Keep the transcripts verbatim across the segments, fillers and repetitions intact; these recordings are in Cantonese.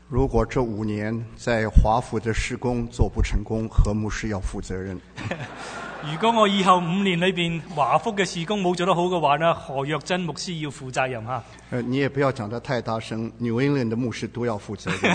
如果这五年在华府的施工做不成功，何牧師要負責任。 如果我以後五年裏邊華福嘅事工冇做得好嘅話呢，何若珍牧師要負責任嚇。 呃，你也不要講得太大聲，New England 的牧師都要負責任。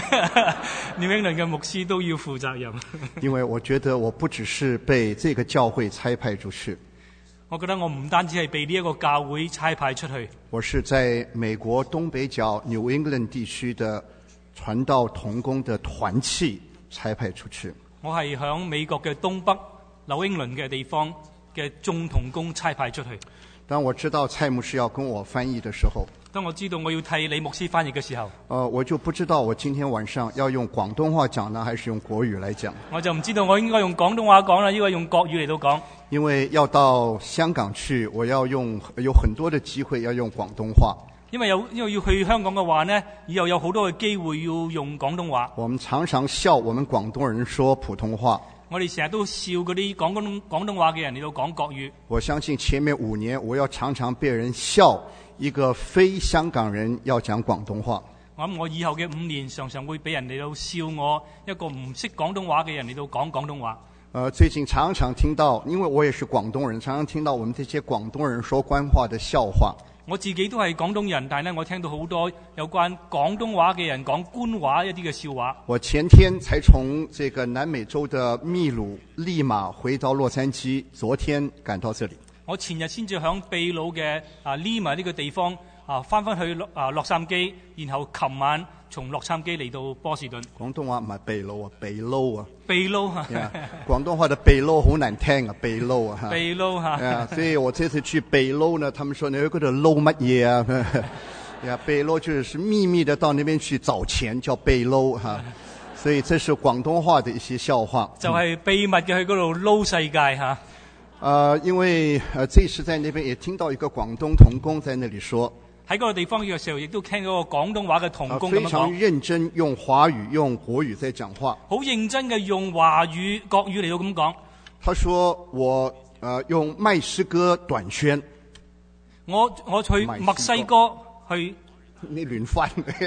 New England 嘅牧師都要負責任。 因為我覺得我不只是被這個教會差派出去， 我覺得我唔單止係被呢一個教會差派出去， 我是在美國東北角 New England 地區的傳道同工的團契差派出去。 我係響美國嘅東北紐英倫嘅地方嘅眾同工差派出去。 當我知道蔡牧師要跟我翻譯的時候， 當我知道我要替李牧師翻譯嘅時候， 呃，我就不知道我今天晚上要用廣東話講呢，還是用國語來講。 我就唔知道我應該用廣東話講啦，應該用國語嚟到講。 因為要到香港去，我要用有很多的機會要用廣東話。 因為有因為要去香港嘅話呢，以後有好多嘅機會要用廣東話。 我們常常笑我們廣東人說普通話。 我哋成日都笑嗰啲講廣東廣東話嘅人嚟到講國語。 我相信前面五年我要常常被人笑一個非香港人要講廣東話。 我諗我以後嘅五年常常會俾人嚟到笑我一個唔識廣東話嘅人嚟到講廣東話。 呃，最近常常聽到，因為我也是廣東人，常常聽到我們這些廣東人說官話的笑話。 我自己都係廣東人，但係呢，我聽到好多有關廣東話嘅人講官話一啲嘅笑話。 我前天才從這個南美洲的秘魯、利馬回到洛杉磯，昨天趕到這裡。 我前日先至響秘魯嘅啊利馬呢個地方啊翻返去啊洛杉磯，然後琴晚從洛杉磯嚟到波士頓。 廣東話唔係秘魯啊，秘魯啊。 秘魯啊！ 廣東話的秘魯好難聽啊，秘魯啊。 秘魯哈。 啊，所以我這次去秘魯呢，他們說你嗰度撈乜嘢啊？呀，秘魯就是秘密的到那邊去找錢，叫秘魯哈。所以這是廣東話的一些笑話。 就係秘密嘅去嗰度撈世界哈。 呃，因為呃這次在那邊也聽到一個廣東同工在那裡說， 喺嗰個地方嘅時候，亦都聽到個廣東話嘅同工咁樣講， 非常認真用華語用國語在講話， 好認真嘅用華語國語嚟到咁講。 他說我呃用麥詩歌短宣， 我我去墨西哥去， 你亂翻。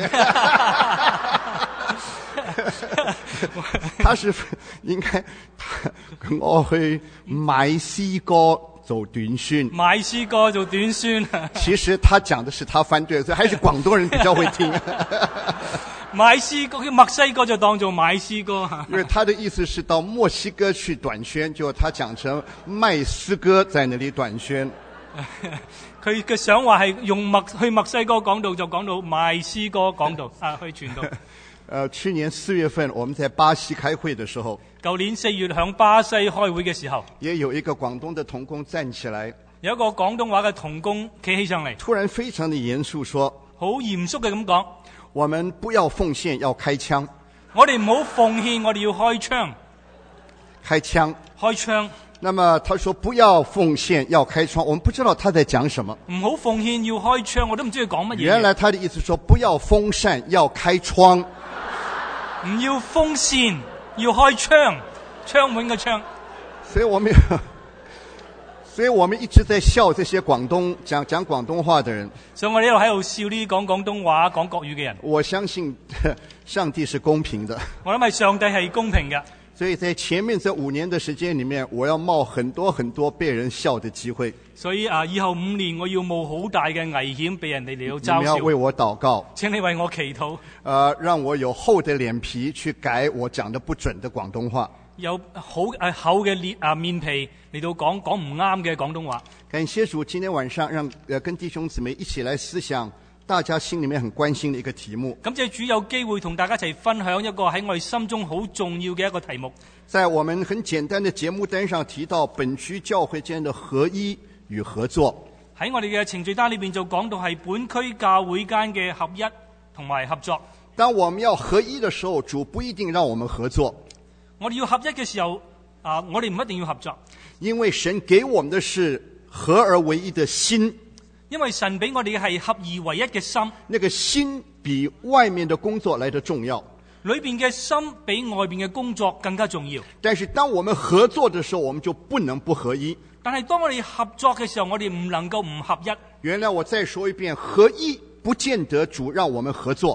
他是應該我去買詩歌做短宣， 買詩歌做短宣。 其實他講的是他翻對，所以還是廣東人比較會聽。 買詩歌，墨西哥就當做買詩歌。 因為他的意思是到墨西哥去短宣，就他講成賣詩歌在那裡短宣。 佢嘅想話係用墨去墨西哥講道，就講到賣詩歌講道啊，去傳道。 呃，去年四月份我們在巴西開會的時候， 舊年四月響巴西開會嘅時候， 也有一個廣東的同工站起來， 有一個廣東話嘅同工企起上嚟， 突然非常的嚴肅說， 好嚴肅嘅咁講， 我們不要奉獻，要開槍。 我哋唔好奉獻，我哋要開槍。 開槍， 開槍。 那麼他說不要奉獻，要開槍，我們不知道他在講什麼。 唔好奉獻，要開槍，我都唔知佢講乜嘢。 原來他的意思說不要風扇，要開窗。 唔要風扇，要開窗，窗門嘅窗。 所以我們，所以我們一直在笑這些廣東講講廣東話的人。 所以我哋一路喺度笑呢啲講廣東話、講國語嘅人。 我相信上帝是公平的。 我諗係上帝係公平嘅。 所以在前面這五年的時間裏面，我要冒很多很多被人笑的機會。 所以啊，以後五年我要冒好大嘅危險，被人哋嚟到嘲笑。 你們要為我禱告， 請你為我祈禱。 呃，讓我有厚的臉皮去改我講得不準的廣東話。 有好誒厚嘅臉啊面皮嚟到講講唔啱嘅廣東話。 感謝主，今天晚上讓呃跟弟兄姊妹一起來思想大家心裏面很關心的一個題目。 感謝主有機會同大家一齊分享一個喺我哋心中好重要嘅一個題目。 在我們很簡單的節目單上提到本區教會間的合一與合作。 喺我哋嘅程序單裏邊就講到係本區教會間嘅合一同埋合作。 當我們要合一的時候，主不一定讓我們合作。 我哋要合一嘅時候，啊，我哋唔一定要合作， 因為神給我們的是合而為一的心。 因為神俾我哋嘅係合而為一嘅心， 那個心比外面的工作來得重要。 裏邊嘅心比外邊嘅工作更加重要。 但是當我們合作的時候，我們就不能不合一。 但係當我哋合作嘅時候，我哋唔能夠唔合一。 原來我再說一遍，合一不見得主讓我們合作。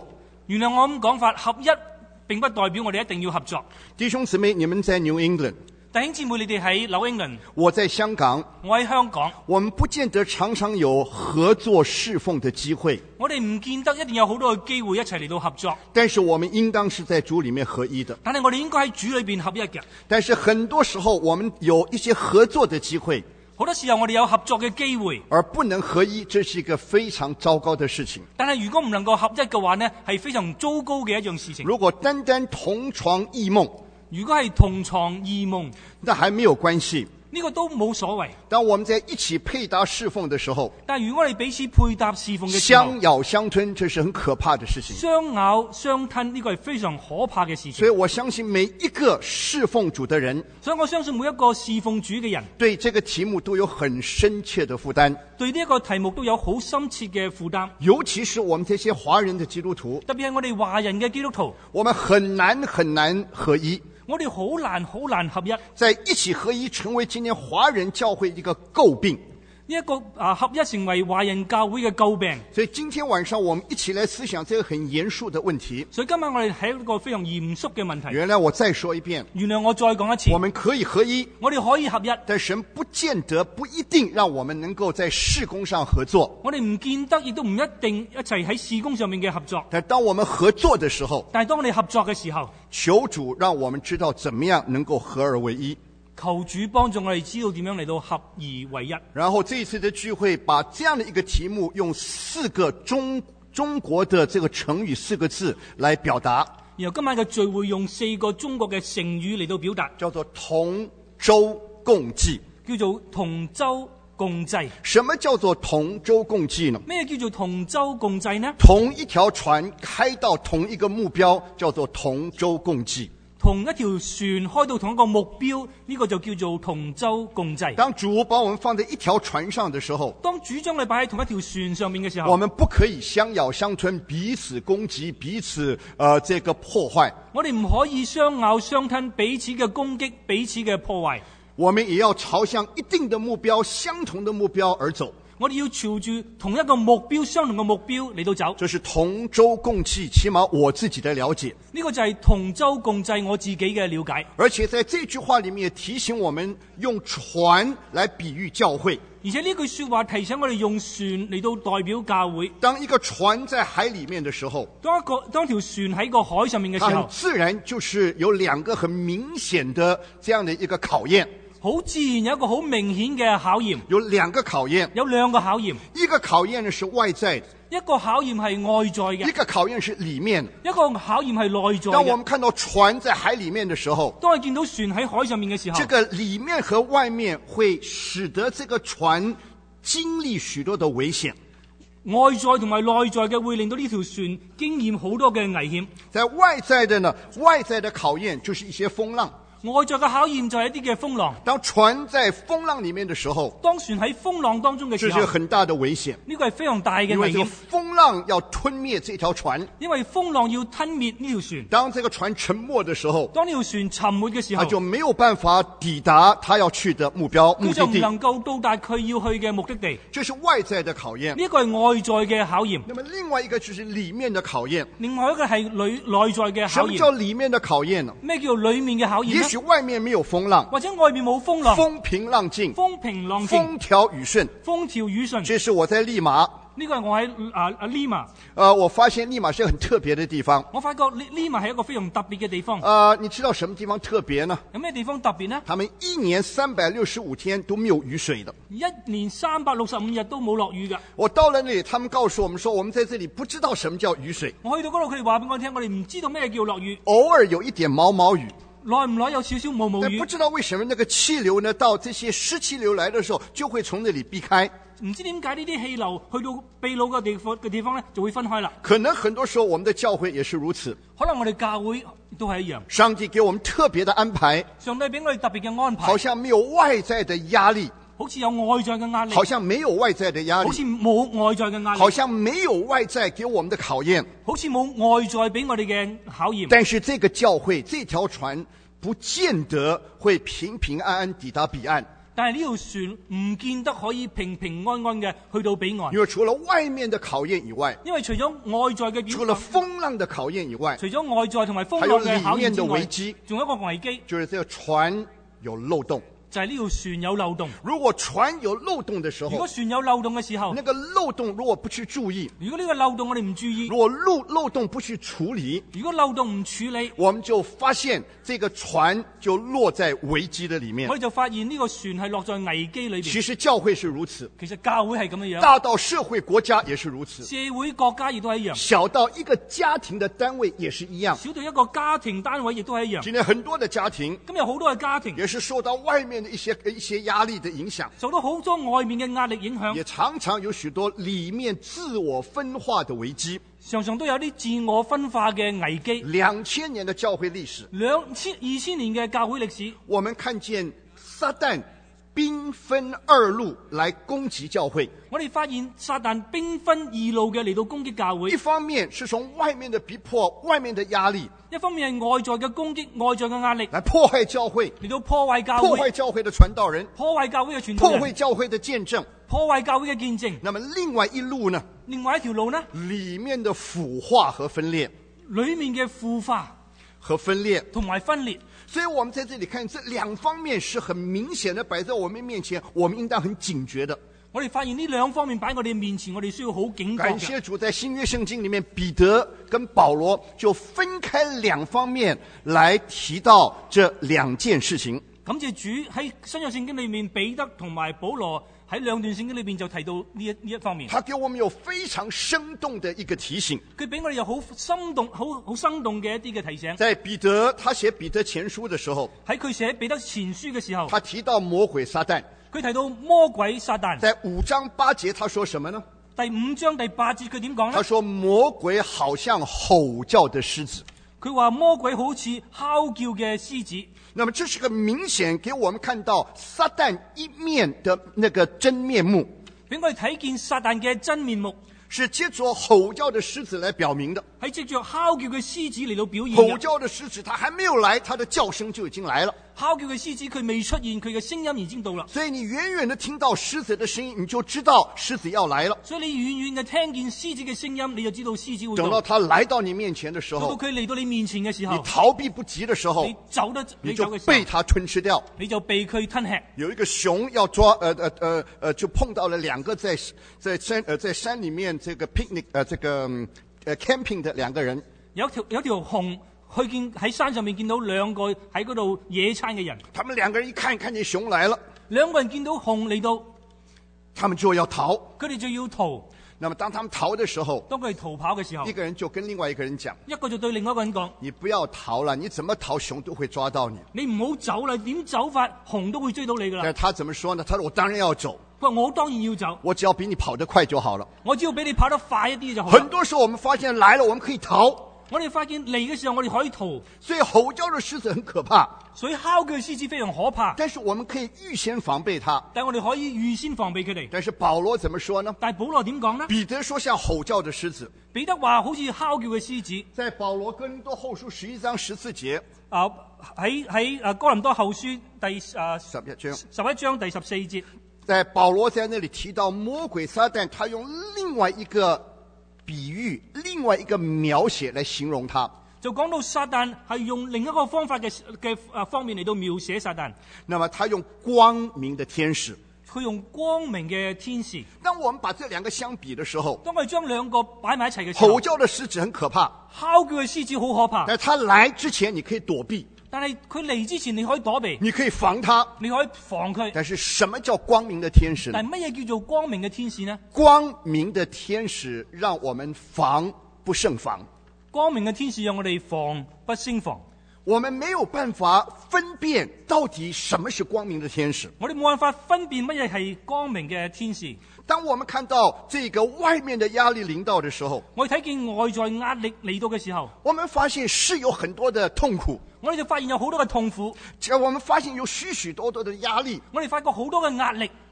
原諒我咁講法，合一並不代表我哋一定要合作。 弟兄姊妹，你們在 New England， 弟兄姊妹，你哋喺紐英倫， 我在香港， 我喺香港， 我們不見得常常有合作侍奉的機會， 我哋唔見得一定有好多嘅機會一齊嚟到合作， 但是我們應當是在主裡面合一的。 但係我哋應該喺主裏邊合一嘅。 但是很多時候我們有一些合作的機會， 好多時候我哋有合作嘅機會， 而不能合一，這是一個非常糟糕的事情。 但係如果唔能夠合一嘅話呢，係非常糟糕嘅一樣事情。 如果單單同床異夢， 如果係同床異夢， 那還沒有關係， 呢個都冇所謂。 當我們在一起配搭侍奉的時候， 但係如果我哋彼此配搭侍奉嘅時候， 相咬相吞，這是很可怕的事情。 相咬相吞，呢個係非常可怕嘅事情。 所以我相信每一個侍奉主的人， 所以我相信每一個侍奉主嘅人， 對這個題目都有很深切的負擔， 對呢一個題目都有好深切嘅負擔。 尤其是我們這些華人的基督徒， 特別係我哋華人嘅基督徒， 我們很難很難合一。 我哋好難好難合一， 在一起合一成為今天華人教會一個詬病。 呢一個啊合一成為華人教會嘅詬病。 所以今天晚上我們一起來思想這個很嚴肅的問題。 所以今晚我哋係一個非常嚴肅嘅問題。 原來我再說一遍， 原諒我再講一次， 我們可以合一， 我哋可以合一， 但神不見得不一定讓我們能夠在事工上合作。 我哋唔見得亦都唔一定一齊喺事工上面嘅合作。 但當我們合作的時候， 但係當我哋合作嘅時候， 求主讓我們知道怎麼樣能夠合而為一。 求主幫助我哋知道點樣嚟到合而為一。 然後這一次的聚會把這樣的一個題目用四個中中國的這個成語四個字來表達。 然後今晚嘅聚會用四個中國嘅成語嚟到表達， 叫做同舟共濟， 叫做同舟共濟。 什麼叫做同舟共濟呢？ 咩叫做同舟共濟呢？ 同一條船開到同一個目標，叫做同舟共濟。 同一條船開到同一個目標，呢個就叫做同舟共濟。 當主把我們放在一條船上的時候， 當主將你擺喺同一條船上面嘅時候， 我們不可以相咬相吞，彼此攻擊，彼此呃這個破壞。 我哋唔可以相咬相吞，彼此嘅攻擊，彼此嘅破壞。 我們也要朝向一定的目標、相同的目標而走。 我哋要朝住同一個目標、相同嘅目標嚟到走。 這是同舟共濟，起碼我自己的了解。 呢個就係同舟共濟我自己嘅了解。 而且在這句話裏面也提醒我們用船來比喻教會。 而且呢句說話提醒我哋用船嚟到代表教會。 當一個船在海裏面的時候， 當一個當條船喺個海上面嘅時候， 它很自然就是有兩個很明顯的這樣的一個考驗。 好自然有一個好明顯嘅考驗， 有兩個考驗， 有兩個考驗。 一個考驗呢是外在的， 一個考驗係外在嘅， 一個考驗是裡面的。 一個考驗係內在嘅。 當我們看到船在海裡面的時候， 當我見到船喺海上面嘅時候， 這個裡面和外面會使得這個船經歷許多的危險。 外在同埋內在嘅會令到呢條船經驗好多嘅危險。 在外在的呢，外在的考驗就是一些風浪。 外在嘅考驗就係一啲嘅風浪。 當船在風浪裡面的時候， 當船喺風浪當中嘅時候， 這是很大的危險。 呢個係非常大嘅危險。 因為這個風浪要吞滅這條船， 因為風浪要吞滅呢條船。 當這個船沉沒的時候， 當呢條船沉沒嘅時候， 它就沒有辦法抵達它要去的目標目的地。 佢就唔能夠到達佢要去嘅目的地。 這是外在的考驗。 呢個係外在嘅考驗。 那麼另外一個就是裡面的考驗。 另外一個係內內在嘅考驗。 什麼叫裡面的考驗呢？ 咩叫裡面嘅考驗呢？ 也許外面沒有風浪， 或者外面冇風浪， 風平浪靜， 風平浪靜， 風調雨順， 風調雨順。 這是我在利馬， 呢個係我喺啊啊利馬。 呃，我發現利馬是很特別的地方。 我發覺利利馬係一個非常特別嘅地方。 呃，你知道什麼地方特別呢？ 有咩地方特別呢？ 他們一年三百六十五天都沒有雨水的。 一年三百六十五日都冇落雨㗎。 我到了那裡，他們告訴我們說，我們在這裡不知道什麼叫雨水。 我去到嗰度，佢哋話俾我聽，我哋唔知道咩叫落雨。 偶爾有一點毛毛雨。 耐唔耐有少少毛毛雨， 但不知道為什麼那個氣流呢，到這些濕氣流來的時候，就會從那裡避開。 唔知點解呢啲氣流去到秘魯嘅地方嘅地方呢，就會分開啦。 可能很多時候我們的教會也是如此。 可能我哋教會都係一樣。 上帝給我們特別的安排， 上帝俾我哋特別嘅安排， 好像沒有外在的壓力， 好似有外在嘅壓力， 好像沒有外在的壓力， 好似冇外在嘅壓力， 好像沒有外在給我們的考驗， 好似冇外在俾我哋嘅考驗。 但是這個教會這條船不見得會平平安安抵達彼岸。 但係呢條船唔見得可以平平安安嘅去到彼岸， 因為除了外面的考驗以外， 因為除咗外在嘅除了風浪的考驗以外， 除咗外在同埋風還有浪嘅考裡面的驗之外危機， 仲有一個危機， 就是這個船有漏洞。 就係呢條船有漏洞。 如果船有漏洞的時如果候， 船有漏洞嘅時候， 那個漏洞如果不去注意， 如果呢個漏洞我哋唔注意， 如果漏漏洞不去處理， 如果漏洞唔處理， 我們就發現這個船就落在危機的裡面我。哋就發現呢個船係落在危機裏邊。 其實教會是如此， 其實教會係咁樣樣， 大到社會國家也是如此， 社會國家亦都係一樣， 小到一個家庭的單位也是一樣。 小到一個家庭單位亦都係一樣。 今天很多的家庭咁有好多嘅家庭也是受到外面的一些一些壓力的影響， 受到好多外面嘅壓力影響， 也常常有許多裡面自我分化的危機。 常常都有啲自我分化嘅危機。 兩千年的教會歷史， 兩千二千年嘅教會歷史， 我們看見撒旦兵分二路來攻擊教會。 我哋發現撒旦兵分二路嘅嚟到攻擊教會。 一方面是從外面的逼迫、外面的壓力， 一方面係外在嘅攻擊、外在嘅壓力， 來破壞教會， 嚟到破壞教破壞會、 教會的傳道人， 破壞教會嘅傳道破壞人、 教會的見證。 破壞教會嘅見證。 那麼另外一路呢？ 另外一條路呢， 裡面的腐化和分裂， 裏面嘅腐化和分裂。 同埋分裂。 所以我們在這裡看，這兩方面是很明顯的擺在我們面前，我們應當很警覺的。 我哋發現呢兩方面擺喺我哋面前，我哋需要好警覺嘅。 感謝主，在新約聖經裡面，彼得跟保羅就分開兩方面來提到這兩件事情。 感謝主喺新約聖經裏面，彼得同埋保羅喺兩段聖經裏面就提到呢一呢一方面。 他給我們有非常生動的一個提醒。 佢俾我哋有好生動、好好生動嘅一啲嘅提醒。 在彼得他寫彼得前書的時候， 喺佢寫彼得前書嘅時候， 他提到魔鬼撒旦。 佢提到魔鬼撒旦。 在五章八節，他說什麼呢？ 第五章第八節佢點講呢？ 他說魔鬼好像吼叫的獅子。 佢話魔鬼好似哮叫嘅獅子。 那麼這是個明顯給我們看到撒旦一面的那個真面目， 俾我哋睇見撒旦嘅真面目， 是借着吼叫的獅子來表明的。 係藉着哮叫嘅獅子嚟到表現吼嘅。 叫的獅子，它還沒有來，它的叫聲就已經來了。 哮叫嘅獅子佢未出現，佢嘅聲音已經到啦。 所以你遠遠的聽到獅子的聲音，你就知道獅子要來了。 所以你遠遠嘅聽見獅子嘅聲音，你就知道獅子會到。 等到它來到你面前的時到候， 佢嚟到你面前嘅時候， 你逃避不及的時候你，走得你就你走嘅時候被它吞吃掉。 你就被佢吞吃。 有一個熊要抓，呃呃呃呃，就碰到了兩個在在山呃在山裡面這個 picnic 呃這個嗯呃 camping 的兩個人。 有條有條熊去見喺山上面見到兩個喺嗰度野餐嘅人， 他們兩個人一看看見熊來了， 兩個人見到熊嚟到， 他們就要逃。 佢哋就要逃。 那麼當他們逃的時候， 當佢哋逃跑嘅時候一，個人就跟另外一個人講： 一個就對另外一個人講： 你不要逃了，你怎麼逃熊都會抓到你。 你唔好走啦，點走法熊都會追到你噶啦。 但是他怎麼說呢？他說：我當然要走， 佢話我當然要走， 我只要比你跑得快就好了。 我只要比你跑得快一啲就好很啦。 多時候我們發現來了，我們可以逃， 我哋發現嚟嘅時候，我哋可以逃， 所以吼叫的獅子很可怕， 所以哮叫嘅獅子非常可怕。 但是我們可以預先防備它。 但係我哋可以預先防備佢哋。 但是保羅怎麼說呢？ 但係保羅點講呢？ 彼得說像吼叫的獅子。 彼得話好似哮叫嘅獅子。 在保羅哥林多後書十一章十四節， 啊喺喺啊哥林多後書第啊十一章， 十一章第十四節， 在保羅在那裡提到魔鬼撒旦，他用另外一個比喻、另外一個描寫來形容他。 就講到撒旦係用另一個方法嘅嘅啊方面嚟到描寫撒旦。 那麼他用光明的天使。 佢用光明嘅天使。 當我們把這兩個相比的時候， 當我哋將兩個擺埋一齊嘅時候， 吼叫的獅子很可怕， 哮叫嘅獅子好可怕。 但他來之前你可以躲避， 但係佢嚟之前你可以躲避， 你可以防他， 你可以防佢。 但是什麼叫光明的天使呢？ 但係乜嘢叫做光明嘅天使呢？ 光明的天使讓我們防不勝防。 光明嘅天使讓我哋防不勝防。 我們沒有辦法分辨到底什麼是光明的天使。 我哋冇辦法分辨乜嘢係光明嘅天使。 當我們看到這個外面的壓力臨到的時候， 我哋睇見外在壓力嚟到嘅時候， 我們發現是有很多的痛苦， 我哋就發現有好多嘅痛苦， 我們發現有許許多多的壓力， 我哋發覺好多嘅壓力。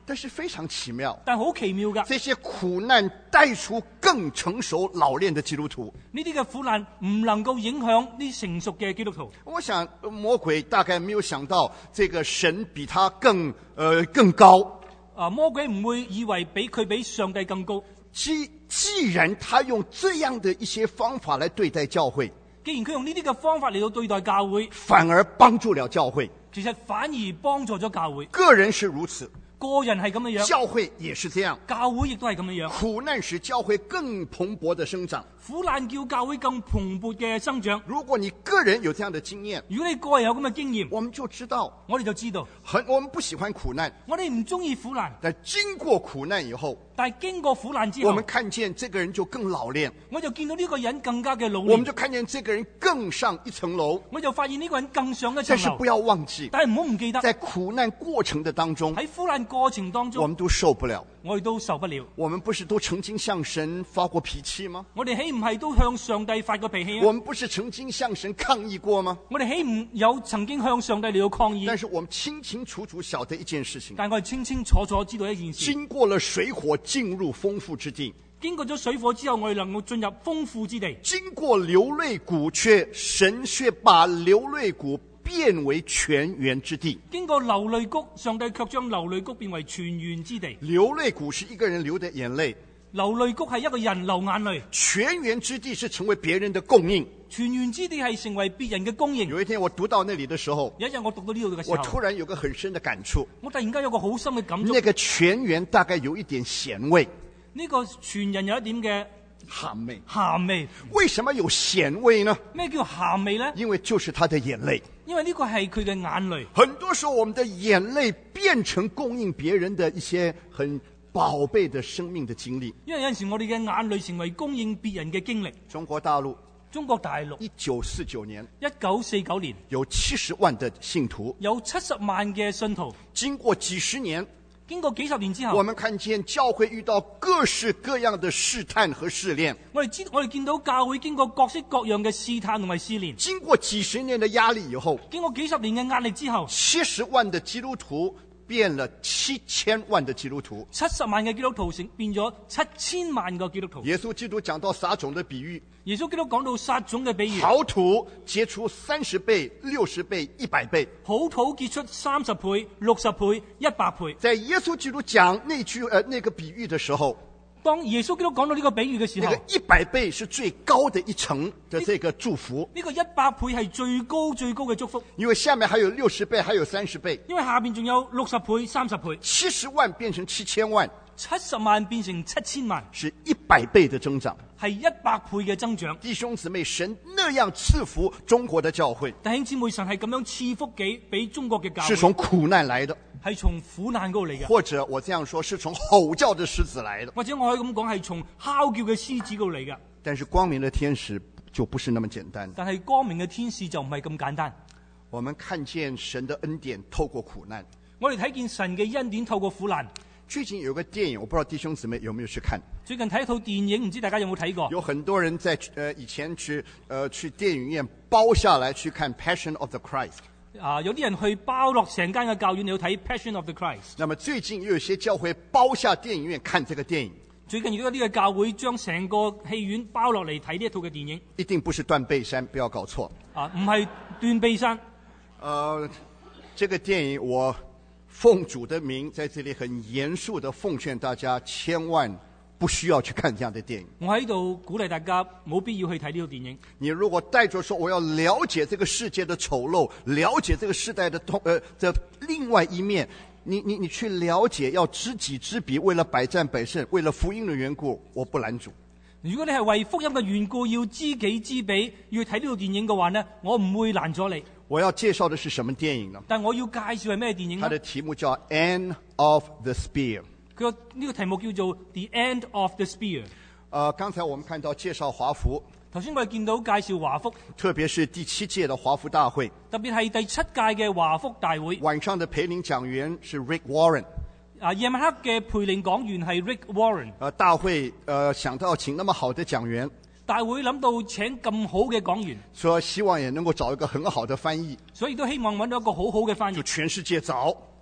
但是非常奇妙， 但好奇妙㗎。 这些苦难带出更成熟老练的基督徒。 呢啲嘅苦難唔能夠影響呢成熟嘅基督徒。 我想魔鬼大概沒有想到這個神比他更呃更高。 啊，魔鬼唔會以為比佢比上帝更高。 既既然他用這樣的一些方法來對待教會， 既然佢用呢啲嘅方法嚟到對待教會， 反而幫助了教會， 其實反而幫助咗教會。 個人是如此， 個人係咁樣樣， 教會也是這樣， 教會亦都係咁樣樣。 苦難使教會更蓬勃的生長。 苦難叫教會更蓬勃嘅生長。 如果你個人有這樣的經驗， 如果你個人有咁嘅經驗， 我們就知道， 我哋就知道， 很我們不喜歡苦難， 我哋唔中意苦難， 但經過苦難以後， 但係經過苦難之後， 我們看見這個人就更老練， 我就見到呢個人更加嘅老練， 我們就看見這個人更上一層樓， 我就發現呢個人更上一層樓。 但是不要忘記， 但係唔好唔記得， 在苦難過程的當中， 喺苦難過程當中， 我們都受不了。 我哋都受不了。 我們不是都曾經向神發過脾氣嗎？ 我哋豈唔係都向上帝發過脾氣啊？ 我們不是曾經向神抗議過嗎？ 我哋豈唔有曾經向上帝嚟到抗議？ 但是我們清清楚楚曉得一件事情， 但我哋清清楚楚知道一件事， 經過了水火進入豐富之地， 經過咗水火之後，我哋能夠進入豐富之地。 經過流淚谷，卻神卻把流淚谷變為泉源之地。 經過流淚谷，上帝卻將流淚谷變為泉源之地。 流淚谷是一個人流的眼淚， 流淚谷係一個人流眼淚， 泉源之地是成為別人的供應。 泉源之地係成為別人嘅供應。 有一天我讀到那裡的時候， 有一日我讀到呢度嘅時候， 我突然有個很深的感觸， 我突然間有個好深嘅感觸。 那個泉源大概有一點鹹味， 呢個泉人有一點嘅鹹味。 鹹味。 為什麼有鹹味呢？ 咩叫鹹味呢？ 因為就是他的眼淚。 因為呢個係佢嘅眼淚。 很多時候我們的眼淚變成供應別人的一些很寶貝的生命的經歷。 因為有陣時我哋嘅眼淚成為供應別人嘅經歷。 中國大陸， 中國大陸一九四九年， 一九四九年有七十萬的信徒， 有七十萬嘅信徒。 經過幾十年， 經過幾十年之後， 我們看見教會遇到各式各樣的試探和試煉。 我哋知我哋見到教會經過各式各樣嘅試探同埋試煉。 經過幾十年的壓力以後， 經過幾十年嘅壓力之後， 七十萬的基督徒變了七千萬的基督徒。 七十萬嘅基督徒成變咗七千萬個基督徒。 耶穌基督講到撒種的比喻， 耶穌基督講到撒種嘅比喻， 好土結出三十倍、六十倍、一百倍。 好土結出三十倍、六十倍、一百倍。 在耶穌基督講那句呃那個比喻的時候， 當耶穌基督講到呢個比喻嘅時候， 那個一百倍是最高的一層的這個祝福。 呢個一百倍係最高最高嘅祝福， 因為下面還有六十倍，還有三十倍。 因為下邊仲有六十倍、三十倍， 七十萬變成七千萬， 七十萬變成七千萬， 是一百倍的增長， 係一百倍嘅增長。 弟兄姊妹，神那樣賜福中國的教會， 弟兄姊妹，神係咁樣賜福給俾中國嘅教會， 是從苦難來的， 係從苦難嗰度嚟嘅， 或者我這樣說，是從吼叫的獅子來的， 或者我可以咁講係從哮叫嘅獅子嗰度嚟嘅。 但是光明的天使就不是那麼簡單。 但係光明嘅天使就唔係咁簡單。 我們看見神的恩典透過苦難， 我哋睇見神嘅恩典透過苦難。 最近有個電影，我不知道弟兄姊妹有沒有去看。 最近睇一套電影，唔知大家有冇睇過？ 有很多人在呃以前去呃去電影院包下來去看《Passion of the Christ》。 啊，有啲人去包落成間嘅教院，你要睇《Passion of the Christ》。 那麼最近又有些教會包下電影院看這個電影。 最近亦都有啲嘅教會將成個戲院包落嚟睇呢一套嘅電影。 一定不是斷背山，不要搞錯。 啊，唔係斷臂山。 呃，這個電影我奉主的名在這裡很嚴肅地奉勸大家，千萬不需要去看這樣的電影。 我喺度鼓勵大家冇必要去睇呢套電影。 你如果帶着說我要了解這個世界的醜陋，了解這個時代的同呃的另外一面，你你你去了解，要知己知彼，為了百戰百勝，為了福音的緣故，我不攔阻。 如果你係為福音嘅緣故要知己知彼，要去睇呢套電影嘅話呢，我唔會攔咗你。 我要介紹的是什麼電影呢？ 但我要介紹係咩電影呢？ 它的題目叫《End of the Spear》。 佢呢個題目叫做《The End of the Spear》。 呃，剛才我們看到介紹華福， 頭先我哋見到介紹華福， 特別是第七屆的華福大會， 特別係第七屆嘅華福大會。 晚上的陪領講員是 Rick Warren。 啊，夜晚黑嘅陪領講員係 Rick Warren。 呃，大會呃想到請那麼好的講員， 大會諗到請咁好嘅講員， 說希望也能夠找一個很好的翻譯， 所以都希望揾到一個好好嘅翻譯， 就全世界找。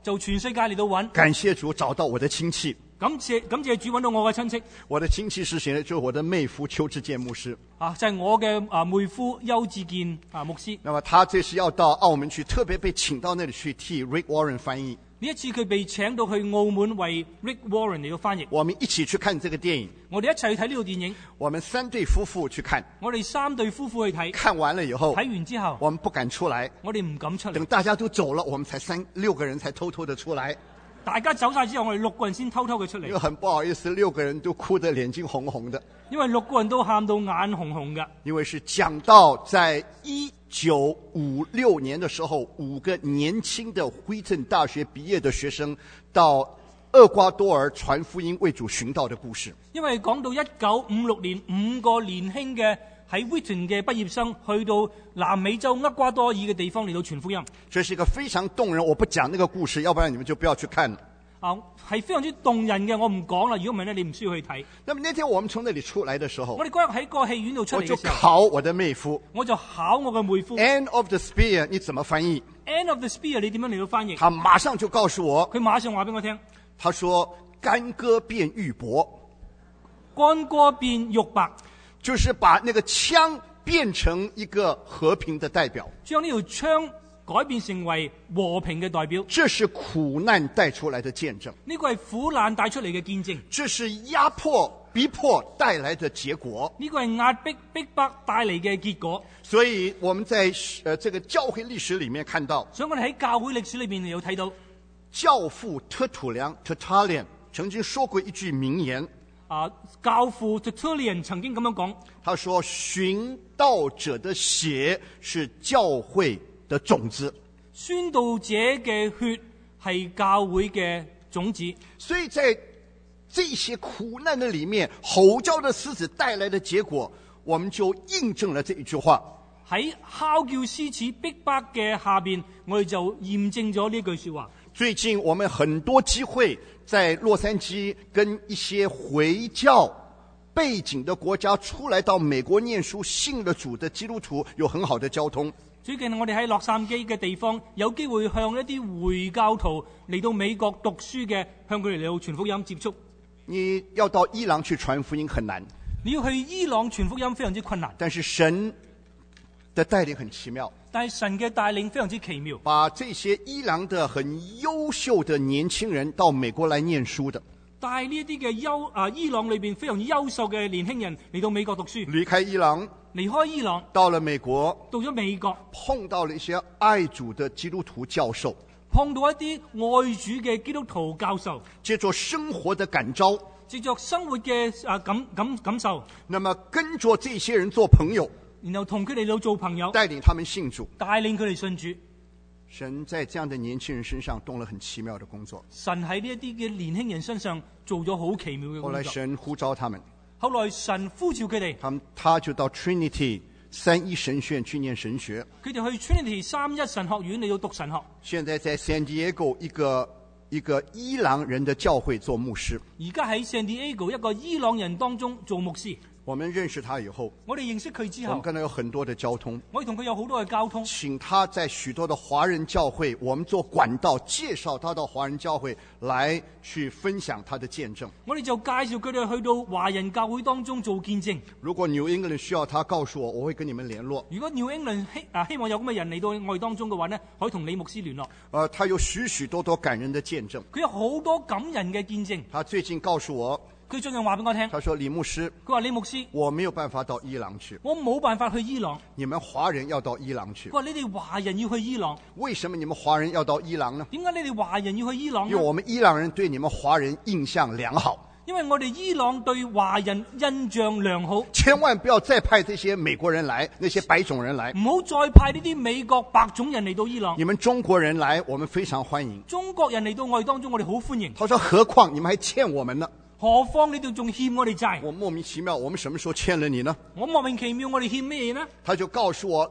就全世界嚟到揾。 感謝主找到我的親戚。 感謝感謝主揾到我嘅親戚。 我的親戚是誰呢？就是我的妹夫邱志健牧師。 啊，就係、是、我嘅啊妹夫邱志健啊牧師。 那麼他這次要到澳門去，特別被請到那裡去替 Rick Warren 翻譯。 呢一次佢被請到去澳門為 Rick Warren 嚟到翻譯。 我們一起去看這個電影。 我哋一齊去睇呢套電影。 我們三對夫婦去看。 我哋三對夫婦去睇。 看完了以後， 睇完之後， 我們不敢出來。 我哋唔敢出嚟。 等大家都走了，我們才三六個人才偷偷的出來。 大家走晒之後，我哋六個人先偷偷嘅出嚟。 因為很不好意思，六個人都哭得眼睛紅紅的。 因為六個人都喊到眼紅紅嘅。 因為是講到在一九五六年的時候，五個年輕的輝正大學畢業的學生到厄瓜多爾傳福音為主尋道的故事。 因為講到一九五六年，五個年輕嘅喺 Wheaton 嘅畢業生去到南美洲厄瓜多爾嘅地方嚟到傳福音。 這是一個非常動人，我不講那個故事，要不然你們就不要去看了。 啊，係非常之動人嘅，我唔講啦。如果唔係咧，你唔需要去睇。 那麼那天我們從那裡出來的時候， 我哋嗰日喺個戲院度出嚟嘅時候， 我就考我的妹夫， 我就考我嘅妹夫。 End of the Spear 你怎麼翻譯 ？End of the Spear 你點樣嚟到翻譯？ 他馬上就告訴我， 佢馬上話俾我聽， 他說干戈變玉帛， 干戈變玉帛， 就是把那個槍變成一個和平的代表， 將呢條槍改變成為和平嘅代表。 這是苦難帶出來的見證， 呢個係苦難帶出嚟嘅見證。 這是壓迫逼迫帶來的結果， 呢個係壓迫逼迫帶嚟嘅結果。 所以我們在呃這個教會歷史裡面看到， 所以我哋喺教會歷史裏面有睇到， 教父特土良 Tertullian 曾經說過一句名言。 啊，教父 Tertullian 曾經咁樣講， 他說殉道者的血是教會的種子， 宣道者嘅血係教會嘅種子。 所以在這些苦難的裏面，吼叫的獅子帶來的結果，我們就印證了這一句話。 喺嚎叫獅子逼迫嘅下邊，我哋就驗證咗呢句說話。 最近我們很多機會在洛杉磯跟一些回教背景的國家出來到美國念書信了主的基督徒有很好的交通。 最近我哋喺洛杉磯嘅地方有機會向一啲回教徒嚟到美國讀書嘅，向佢哋嚟到傳福音接觸。 你要到伊朗去傳福音很難， 你要去伊朗傳福音非常之困難， 但是神的帶領很奇妙， 但係神嘅帶領非常之奇妙， 把這些伊朗的很優秀的年輕人到美國來念書的， 帶呢一啲嘅優啊伊朗裏邊非常之優秀嘅年輕人嚟到美國讀書， 離開伊朗， 離開伊朗， 到了美國， 到咗美國， 碰到了一些愛主的基督徒教授， 碰到一啲愛主嘅基督徒教授， 借着生活的感召， 藉着生活嘅啊感感感受， 那麼跟着這些人做朋友， 然後同佢哋嚟到做朋友， 帶領他們信主， 帶領佢哋信主。 神在這樣的年輕人身上動了很奇妙的工作。 神喺呢一啲嘅年輕人身上做咗好奇妙嘅工作。 後來神呼召他們， 後來神呼召佢哋， 他們他就到 Trinity 三一神學院去念神學。 佢哋去 Trinity 三一神學院嚟到讀神學。 現在在 San Diego 一個一個伊朗人的教會做牧師。 而家喺 San Diego 一個伊朗人當中做牧師。 我們認識他以後， 我哋認識佢之後， 我們跟他有很多的交通。 我哋同佢有好多嘅交通。 請他在許多的華人教會，我們做管道，介紹他到華人教會來去分享他的見證。 我哋就介紹佢哋去到華人教會當中做見證。 如果 New England 需要他告訴我，我會跟你們聯絡。 如果 New England 希啊希望有咁嘅人嚟到我哋當中嘅話呢，可以同李牧師聯絡。 呃，他有許許多多感人的見證。 佢有好多感人嘅見證。 他最近告訴我。 佢最近話俾我聽， 他說李牧師， 佢話李牧師， 我沒有辦法到伊朗去， 我冇辦法去伊朗。 你們華人要到伊朗去。 佢話你哋華人要去伊朗， 為什麼你們華人要到伊朗呢？ 點解你哋華人要去伊朗呢？ 因為我們伊朗人對你們華人印象良好， 因為我哋伊朗對華人印象良好。 千萬不要再派這些美國人來，那些白種人來， 唔好再派呢啲美國白種人嚟到伊朗。 你們中國人來，我們非常歡迎。 中國人嚟到我哋當中，我哋好歡迎。 他說何況你們還欠我們呢？ 何況你哋仲欠我哋債？ 我莫名其妙，我們什麼時候欠了你呢？ 我莫名其妙，我哋欠咩嘢呢？ 他就告訴我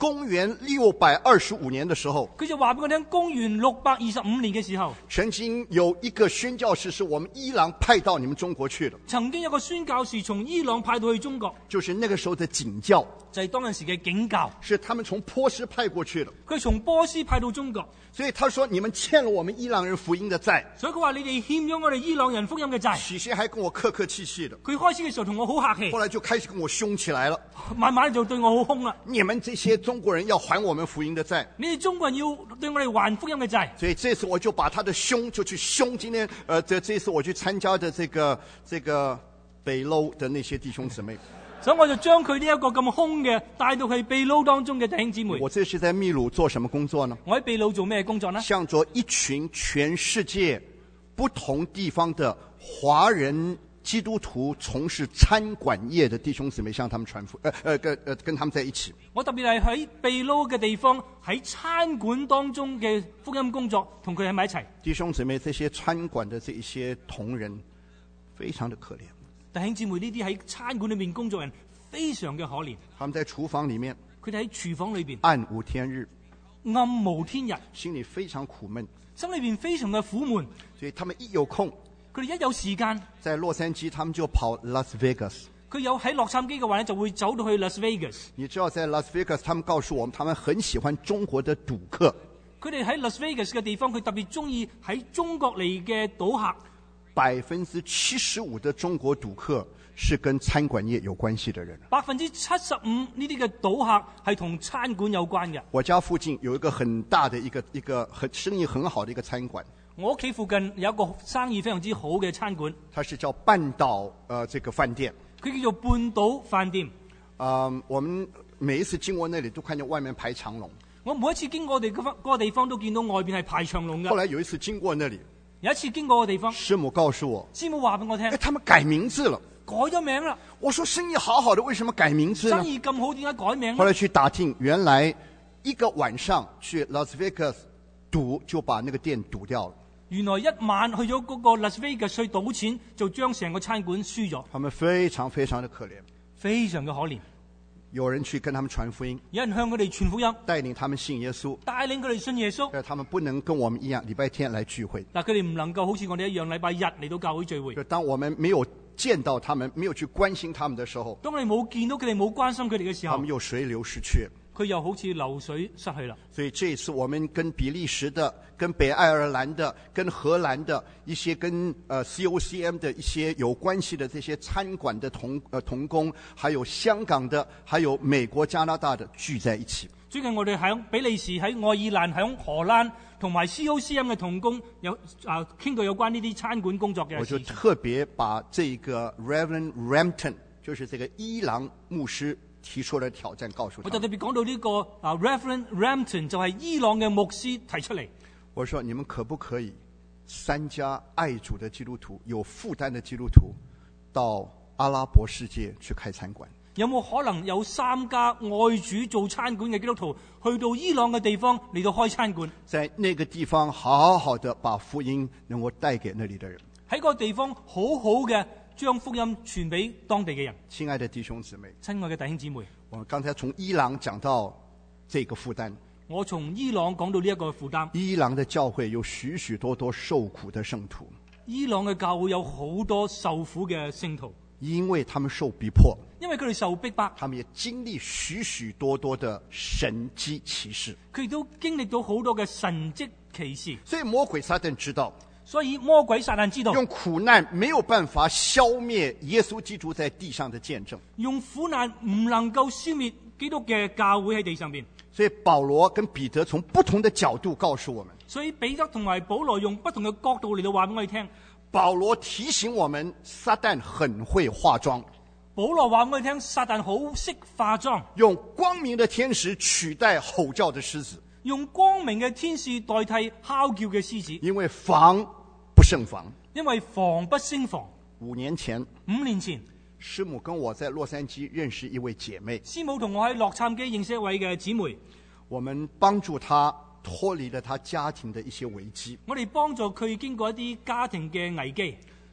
公元六百二十五年的时候， 佢就話俾我聽，公元六百二十五年嘅時候， 曾經有一個宣教士是我們伊朗派到你們中國去的， 曾經有個宣教士從伊朗派到去中國， 就是那個時候的景教， 就係當陣時嘅景教， 是他們從波斯派過去的。 佢從波斯派到中國， 所以他說你們欠了我們伊朗人福音的債， 所以佢話你哋欠咗我哋伊朗人福音嘅債。 起先還跟我客客氣氣的， 佢開始嘅時候同我好客氣， 後來就開始跟我兇起來了。 慢慢就對我好兇啦。 你們這些中國人要還我們福音的債， 你哋中國人要對我哋還福音嘅債。 所以這次我就把他的兇就去兇今天，呃，這這次我去參加的這個這個北樓的那些弟兄姊妹。 所以我就將佢呢一個咁兇嘅帶到去秘魯當中嘅弟兄姊妹。 我這是在秘魯做什麼工作呢？ 我喺秘魯做咩工作呢？ 向着一群全世界不同地方的華人基督徒從事餐館業的弟兄姊妹，向他們傳福，呃呃跟呃跟他們在一起。 我特別係喺秘魯嘅地方，喺餐館當中嘅福音工作，同佢喺埋一齊。 弟兄姊妹，這些餐館的這一些同仁，非常的可憐。 弟兄姊妹，呢啲喺餐館裏面工作人非常嘅可憐。 他們在廚房裏面， 佢哋喺廚房裏邊暗無天日， 暗無天日， 心裏非常苦悶， 心裏邊非常嘅苦悶。 所以他們一有空， 佢哋一有時間， 在洛杉磯，他們就跑 Las Vegas。 佢有喺洛杉磯嘅話咧，就會走到去 Las Vegas。 你知道在 Las Vegas，他們告訴我們，他們很喜歡中國的賭客。 佢哋喺 Las Vegas 嘅地方，佢特別中意喺中國嚟嘅賭客。 百分之七十五的中國賭客是跟餐館業有關係的人。 百分之七十五呢啲嘅賭客係同餐館有關嘅。 我家附近有一個很大的一個一個很生意很好的一個餐館。 我屋企附近有一個生意非常之好嘅餐館， 它是叫半島呃這個飯店。 佢叫做半島飯店。 啊、呃，我們每一次經過那裡都看見外面排長龍。 我每一次經過我哋嗰個地方都見到外邊係排長龍嘅。 後來有一次經過那裡， 有一次經過個地方， 師母告訴我， 師母話俾我聽， 哎，他們改名字了， 改咗名啦。 我說生意好好的，為什麼改名字呢？ 生意咁好，點解改名呢？ 後來去打聽，原來一個晚上去 Las Vegas 賭，就把那個店賭掉了。 原來一晚去咗嗰個 Las Vegas 去賭錢，就將成個餐館輸咗。 他們非常非常的可憐， 非常嘅可憐。 有人去跟他們傳福音， 有人向佢哋傳福音， 帶領他們信耶穌， 帶領佢哋信耶穌。 但他們不能跟我們一樣禮拜天來聚會。 嗱，佢哋唔能夠好似我哋一樣禮拜日嚟到教會聚會。 就當我們沒有見到他們，沒有去關心他們的時候， 當我哋冇見到佢哋，冇關心佢哋嘅時候， 他們又水流失去。 佢又好似流水失去啦。 所以這一次我們跟比利時的、跟北愛爾蘭的、跟荷蘭的一些跟呃 C O C M 的一些有關係的這些餐館的同呃同工，還有香港的，還有美國、加拿大的聚在一起。 最近我哋喺比利時、喺愛爾蘭、喺荷蘭同埋 C O C M 嘅同工有啊傾到有關呢啲餐館工作嘅事情。 我就特別把這個 Reverend Rampton，就是這個伊朗牧師提出了挑戰，告訴他。 我就特別講到呢個啊 Reverend Rampton 就係伊朗嘅牧師提出嚟。 我說你們可不可以三家愛主的基督徒，有負擔的基督徒，到阿拉伯世界去開餐館？ 有冇可能有三家愛主做餐館嘅基督徒去到伊朗嘅地方嚟到開餐館？ 在那個地方好好的把福音能夠帶給那裡的人。 喺個地方好好嘅將福音傳俾當地嘅人。 親愛的弟兄姊妹， 親愛嘅弟兄姊妹， 我剛才從伊朗講到這個負擔。 我從伊朗講到呢一個負擔。 伊朗的教會有許許多多受苦的聖徒。 伊朗嘅教會有好多受苦嘅聖徒， 因為他們受逼迫， 因為佢哋受逼迫， 他們也經歷許許多多的神蹟奇事。 佢哋都經歷到好多嘅神蹟奇事。 所以魔鬼撒旦知道， 所以魔鬼撒旦知道， 用苦難沒有辦法消滅耶穌基督在地上的見證， 用苦難唔能夠消滅基督嘅教會喺地上邊。 所以保羅跟彼得從不同的角度告訴我們， 所以彼得同埋保羅用不同嘅角度嚟到話俾我哋聽。 保羅提醒我們，撒旦很會化妝。 保羅話俾我哋聽，撒旦好識化妝， 用光明的天使取代吼叫的獅子， 用光明嘅天使代替哮叫嘅獅子。 因為防不勝防， 因為防不勝防。 五年前， 五年前， 師母跟我在洛杉磯認識一位姐妹， 師母同我喺洛杉磯認識一位嘅姊妹， 我們幫助她脫離了她家庭的一些危機。 我哋幫助佢經過一啲家庭嘅危機。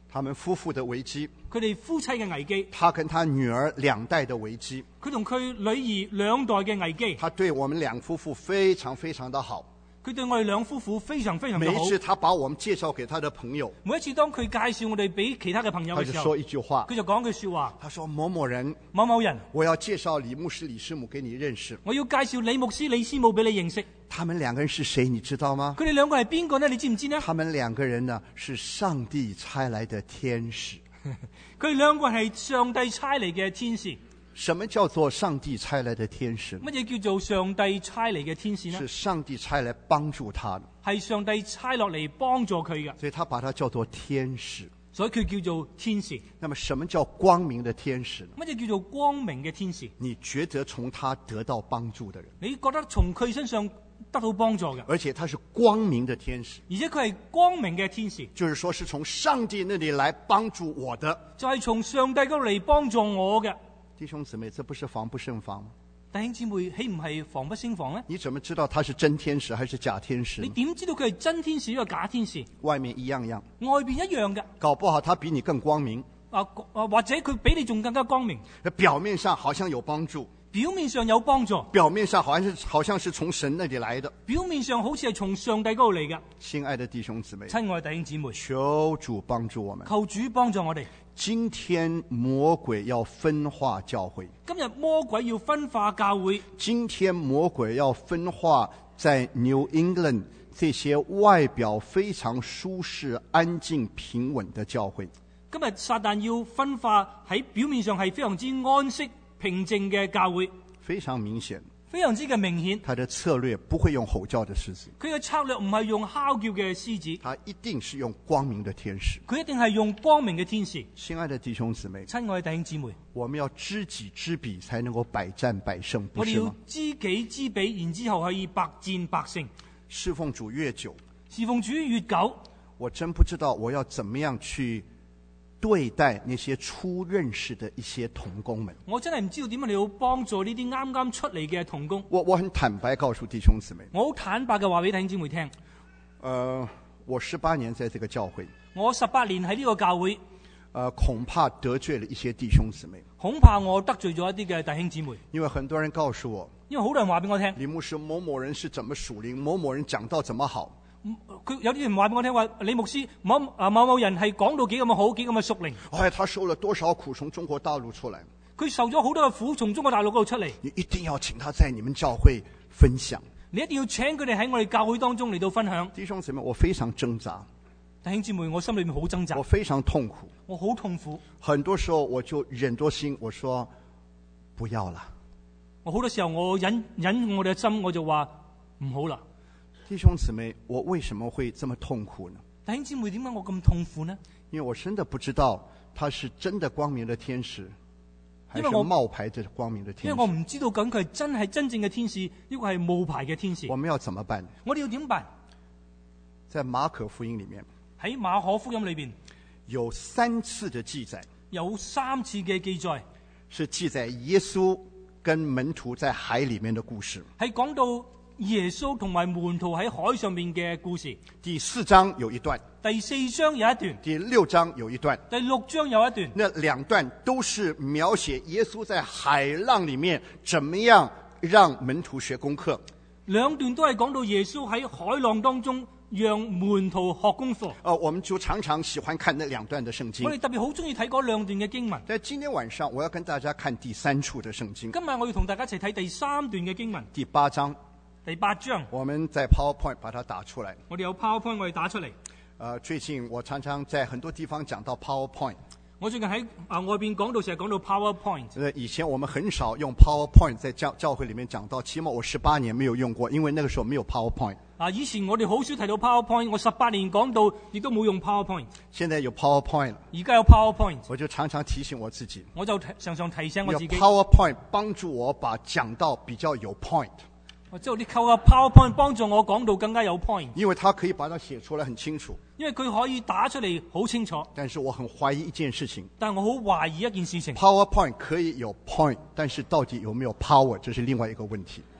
他們夫婦的危機， 佢哋夫妻嘅危機， 他跟他女兒兩代的危機， 佢同佢女兒兩代嘅危機。 他對我們兩夫婦非常非常的好。 佢對我哋兩夫婦非常非常嘅好。 每一次他把我們介紹給他的朋友， 每一次當佢介紹我哋俾其他嘅朋友他就嘅時候， 說一句話， 佢就講句說話。 他說某某人， 某某人， 我要介紹李牧師、李師母給你認識。 我要介紹李牧師、李師母俾你認識。 他們兩個人是誰，你知道嗎？ 佢哋兩個係邊個呢？你知唔知呢？ 他們兩個人呢，是上帝差來的天使。 佢哋兩個係上帝差嚟嘅天使。 什麼叫做上帝差來的天使？ 乜嘢叫做上帝差嚟嘅天使呢？ 是上帝差來幫助他的， 係上帝差落嚟幫助佢嘅， 所以他把它叫做天使。 所以佢叫做天使。 那麼什麼叫光明的天使呢？ 乜嘢叫做光明嘅天使？ 你覺得從他得到幫助的人， 你覺得從佢身上得到幫助嘅， 而且他是光明的天使， 而且佢係光明嘅天使， 就是說是從上帝那裡來幫助我的。 就係從上帝嗰度嚟幫助我嘅。 弟兄姊妹，這不是防不勝防嗎？ 弟兄姊妹，豈唔係防不勝防呢？ 你怎麼知道他是真天使還是假天使呢？ 你點知道佢係真天使，一個假天使？ 外面一樣樣， 外邊一樣嘅， 搞不好他比你更光明， 啊啊，或者佢比你仲更加光明， 表面上好像有幫助， 表面上有幫助， 表面上好像是好像是從神那裡來的。 表面上好似係從上帝嗰度嚟嘅。 親愛的弟兄姊妹， 親愛的弟兄姊妹， 求主幫助我們。 求主幫助我哋。 今天魔鬼要分化教會， 今日魔鬼要分化教會， 今天魔鬼要分化在 New England 這些外表非常舒適、安靜、平穩的教會。 今日撒旦要分化喺表面上係非常之安息平靜嘅教會， 非常明顯， 非常之嘅明顯。 他的策略不會用吼叫的獅子， 佢嘅策略唔係用嚎叫嘅獅子， 他一定是用光明的天使。 佢一定係用光明嘅天使。 親愛的弟兄姊妹， 親愛的弟兄姊妹， 我們要知己知彼，才能夠百戰百勝，不我哋要是嗎？ 知己知彼，然之後可以百戰百勝。 侍奉主越久， 侍奉主越久， 我真不知道我要怎麼樣去對待那些初認識的一些同工們。 我真係唔知道點樣嚟到幫助呢啲啱啱出嚟嘅同工。 我我很坦白告訴弟兄姊妹， 我好坦白嘅話俾弟兄姊妹聽， 呃，我十八年在這個教會， 我十八年喺呢個教會， 呃，恐怕得罪了一些弟兄姊妹， 恐怕我得罪咗一啲嘅弟兄姊妹， 因為很多人告訴我， 因為好多人話俾我聽， 李牧師某某人是怎麼屬靈，某某人講到怎麼好。 佢有啲人話俾我聽話，李牧師某啊某某人係講到幾咁嘅好，幾咁嘅屬靈。 哎，他受了多少苦從中國大陸出來， 佢受咗好多嘅苦，從中國大陸嗰度出嚟。 你一定要請他在你們教會分享。 你一定要請佢哋喺我哋教會當中嚟到分享。 弟兄姊妹，我非常掙扎， 弟兄姊妹，我心裏面好掙扎， 我非常痛苦， 我好痛苦。 很多時候我就忍多心，我說不要了。 我好多時候我忍忍我哋嘅心，我就話唔好啦。 弟兄姊妹，我為什麼會這麼痛苦呢？ 弟兄姊妹，點解我咁痛苦呢？ 因為我真的不知道他是真的光明的天使，還是因為我冒牌的光明的天使。 因為我唔知道究竟佢係真係真正嘅天使，抑或係冒牌嘅天使。 我們要怎麼辦？ 我哋要點辦？ 在馬可福音裏面， 喺馬可福音裏邊有三次的記載， 有三次嘅記載， 是記載耶穌跟門徒在海裏面的故事。 係講到耶穌同埋門徒喺海上面嘅故事。 第四章有一段， 第四章有一段， 第六章有一段， 第六章有一段。 那兩段都是描寫耶穌在海浪裏面怎麼樣讓門徒學功課。 兩段都係講到耶穌喺海浪當中讓門徒學功課。 呃，我們就常常喜歡看那兩段的聖經。 我哋特別好中意睇嗰兩段嘅經文。 但今天晚上我要跟大家看第三處的聖經。 今日我要同大家一齊睇第三段嘅經文， 第八章。 第八章， 我們在 PowerPoint 把它打出來。 我哋有 PowerPoint，我哋打出嚟。 呃，最近我常常在很多地方講到 PowerPoint。 我最近喺啊外邊講到成日講到 PowerPoint。 呃，以前我們很少用 PowerPoint 在教教會裡面講到，起碼我十八年沒有用過，因為那個時候沒有 PowerPoint。 啊，以前我哋好少提到 PowerPoint，我十八年講到亦都冇用 PowerPoint。 現在有 PowerPoint， 而家有 PowerPoint， 我就常常提醒我自己， 我就常常提醒我自己。 PowerPoint 幫助我把講到比較有 point。 我之後啲靠個 PowerPoint 幫助我講到更加有 point， 因為它可以把它寫出來很清楚。 因為佢可以打出嚟好清楚。 但是我很懷疑一件事情， 但我好懷疑一件事情。 PowerPoint 可以有 point，但是到底有沒有 power，這是另外一個問題。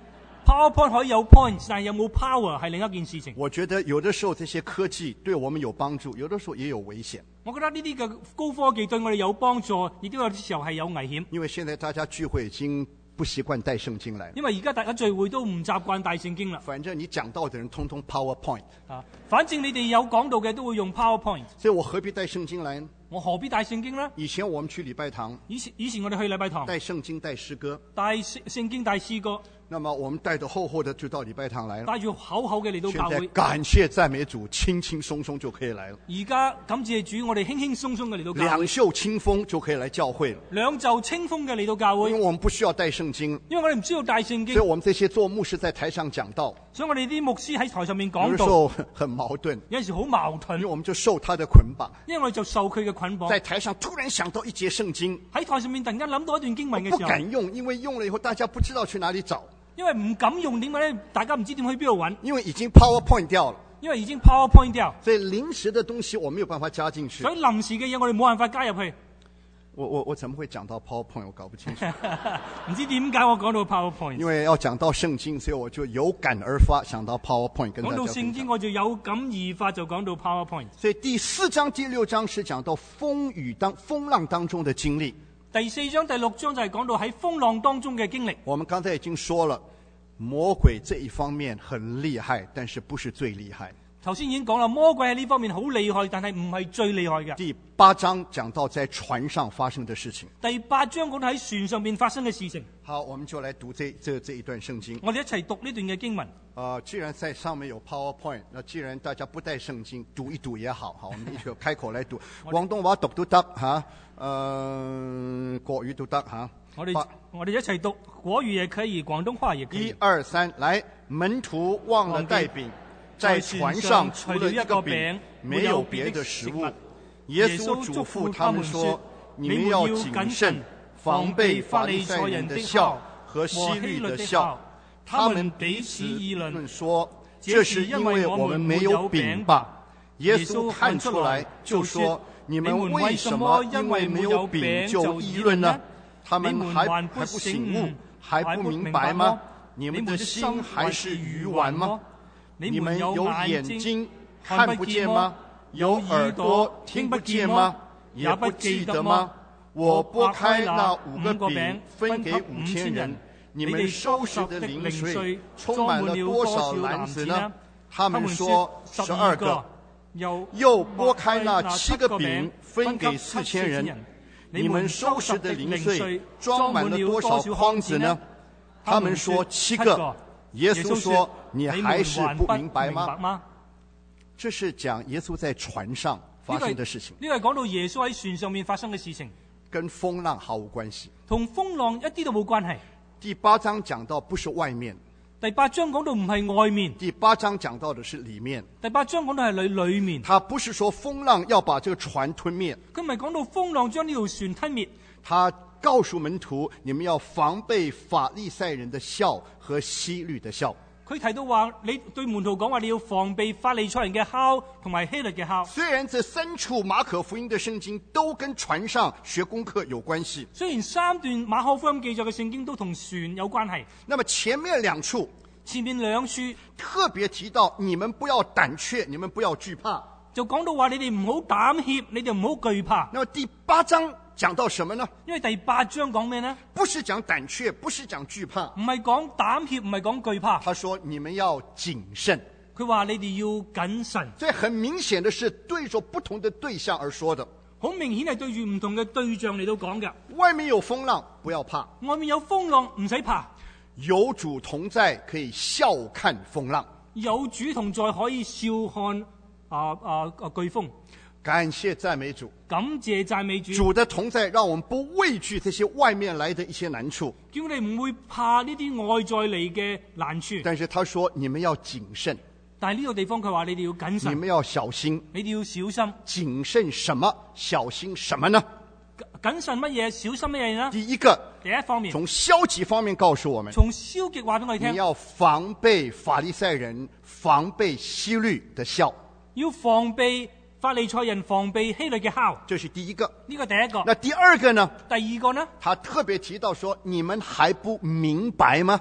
PowerPoint 可以有 points， 但係有冇 power 係另一件事情。 我覺得有的時候這些科技對我們有幫助，有的時候也有危險。 我覺得呢啲嘅高科技對我哋有幫助，亦都有啲時候係有危險。 因為現在大家聚會已經不習慣帶聖經來， 因為而家大家聚會都唔習慣帶聖經啦。 反正你講道的人通通 PowerPoint， 啊，反正你哋有講道嘅都會用 PowerPoint， 所以我何必帶聖經來呢？ 我何必帶聖經呢？ 以前我們去禮拜堂， 以前以前我哋去禮拜堂， 帶聖經帶詩歌， 帶聖聖經帶詩歌， 那麼我們帶着厚厚的就到禮拜堂來了。 帶住厚厚嘅嚟到現在教會。 感謝讚美主，輕輕鬆鬆就可以來了。 而家感謝主，我哋輕輕鬆鬆嘅嚟到教會， 兩袖清風就可以來教會了。 兩袖清風嘅嚟到教會， 因為我們不需要帶聖經， 因為我哋唔需要帶聖經所以，我們這些做牧師在台上講道， 所以我哋啲牧師喺台上面有講道， 的時候很矛盾， 有陣時好矛因盾為，我們就受他的捆綁， 因為我哋就受佢嘅捆綁。 在台上突然想到一節聖經， 喺台上面突然間諗到一段經文嘅不時候， 敢用，因為用了以後大家不知道去哪裡找， 因為唔敢用，點解咧？大家唔知點去邊度揾， 因為已經 PowerPoint 掉了， 因為已經 PowerPoint 掉， 所以臨時的東西我沒有辦法加進去所。以臨時嘅嘢我哋冇辦法加入去。 我我我怎麼會講到 PowerPoint？我搞不清楚。 唔知點解我講到 PowerPoint， 因為要講到聖經，所以我就有感而發，想到 PowerPoint 跟大講到家分享。 聖經我就有感而發，就講到 PowerPoint。 所以第四章、第六章是講到風雨當風浪當中的經歷。 第四章、第六章就係講到喺風浪當中嘅經歷。 我們剛才已經說了，魔鬼這一方面很厲害，但是不是最厲害。 頭先已經講啦，魔鬼喺呢方面好厲害，但係唔係最厲害嘅。 第八章講到在船上發生的事情。 第八章講到喺船上面發生嘅事情。 好，我們就來讀這這這一段聖經。 我哋一齊讀呢段嘅經文。 呃，既然在上面有 PowerPoint，那既然大家不帶聖經，讀一讀也好。好，我們一起開口來讀。廣東話讀都得吓，呃，國語都得吓。 我哋我哋一齊讀，國語也可以，廣東話也可以。 一二三，來，門徒忘了帶餅，在船上除了一個餅，沒有別的食物。耶穌囑咐他們說：你們要謹慎，防備法利賽人的笑和希律的笑。他們彼此議論說：這是因為我們沒有餅吧？耶穌看出來就說：你們為什麼因為沒有餅就議論呢？他們還還不醒悟，還不明白嗎？你們的心還是愚頑嗎？你們有眼睛看不見嗎？有耳朵聽不見嗎？也不記得嗎？我撥開那五個餅分給五千人，你們收拾的零碎充滿了多少籃子呢？他們說十二個。又撥開那七個餅分給四千人，你們收拾的零碎裝滿了多少筐子呢？他們說七個。耶穌說：你還是不明白嗎？這是講耶穌在船上發生的事情。 呢個係講到耶穌喺船上面發生嘅事情， 跟風浪毫無關係， 同風浪一啲都冇關係。 第八章講到不是外面， 第八章講到唔係外面， 第八章講到的是裏面。 第八章講到係裏裏面。 他不是說風浪要把這個船吞滅， 佢唔係講到風浪將呢條船吞滅。 他告訴門徒，你們要防備法利賽人的笑和希律的笑。 佢提到話，你對門徒講話，你要防備法利賽人嘅酵同埋希律嘅酵。 雖然這三處馬可福音的聖經都跟船上學功課有關係， 雖然三段馬可福音記載嘅聖經都同船有關係， 那麼前面兩處， 前面兩處特別提到，你們不要膽怯，你們不要懼怕， 就講到話你哋唔好膽怯，你哋唔好懼怕。 那麼第八章講到什麼呢？ 因為第八章講咩呢？ 不是講膽怯，不是講懼怕， 唔係講膽怯，唔係講懼怕。 他說你們要謹慎， 佢話你哋要謹慎。 所以很明顯的是對着不同的對象而說的。 好明顯係對住唔同嘅對象嚟到講嘅。 外面有風浪，不要怕； 外面有風浪，唔使怕。 有主同在，可以笑看風浪； 有主同在，可以笑看啊啊啊颶風。 感謝讚美主， 感謝讚美主。 主的同在，讓我們不畏懼這些外面來的一些難處， 叫我哋唔會怕呢啲外在嚟嘅難處。 但是他說你們要謹慎， 但係呢個地方佢話你哋要謹慎， 你們要小心， 你哋要小心。 謹慎什麼？小心什麼呢？ 謹慎乜嘢？小心乜嘢呢？ 第一個， 第一方面， 從消極方面告訴我們， 從消極話俾我哋聽， 你要防備法利賽人，防備希律的笑， 要防備法利賽人，防備希律嘅酵。 這是第一個。 呢個第一個。 那第二個呢？ 第二個呢？ 他特別提到說，你們還不明白嗎？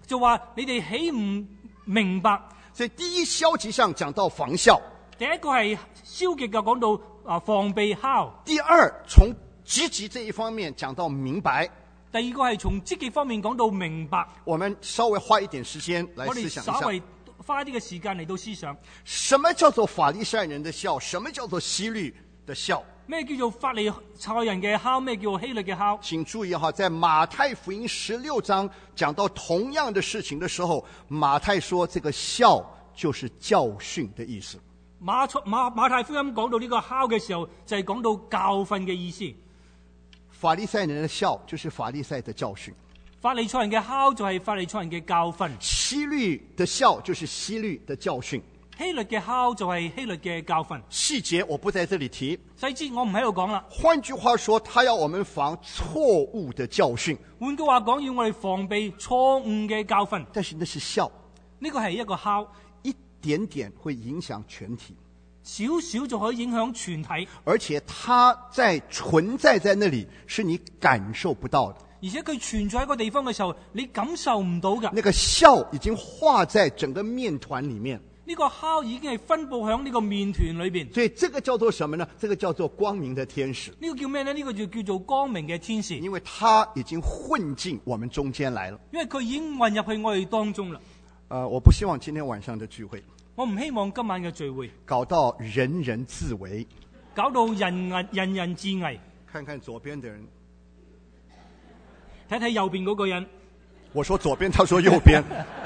就話你哋豈唔明白？ 所以第一消極上講到防效， 第一個係消極嘅，講到啊防備酵； 第二從積極這一方面講到明白。 第二個係從積極方面講到明白。 我們稍微花一點時間來我哋思想一下， 稍微花啲嘅時間嚟到思想， 什麼叫做法利賽人的酵？什麼叫做希律的酵？ 咩叫做法利賽人嘅酵？咩叫做希律嘅酵？ 請注意哈，在馬太福音十六章講到同樣的事情的時候，馬太說這個酵就是教訓的意思。 馬馬馬太福音講到呢個酵嘅時候，就係講到教訓嘅意思。 法利賽人的酵就是法利賽的教訓， 法利賽人嘅酵就係法利賽人嘅教訓， 希律的酵就是希律的教訓。 希律嘅酵就係希律嘅教訓。 細節我不在這裡提， 細節我唔喺度講啦。 換句話說，他要我們防錯誤的教訓。 換句話講，要我哋防備錯誤嘅教訓。 但是那是酵， 呢個係一個酵， 一點點會影響全體， 少少就可以影響全體， 而且它在存在在那裡，是你感受不到的。 而且佢存在喺個地方嘅時候，你感受唔到㗎。 那個酵已經化在整個麵團裡面。 呢個酵已經係分佈喺呢個麵團裏邊， 所以這個叫做什麼呢？這個叫做光明的天使。 呢個叫咩呢？呢個就叫做光明嘅天使， 因為它已經混進我們中間來了。 因為佢已經混入去我哋當中啦。 呃，我不希望今天晚上的聚會我唔希望今晚嘅聚會搞到人人自危， 搞到人人人人自危。 看看左邊的人， 睇睇右邊嗰個人， 我說左邊，他說右邊。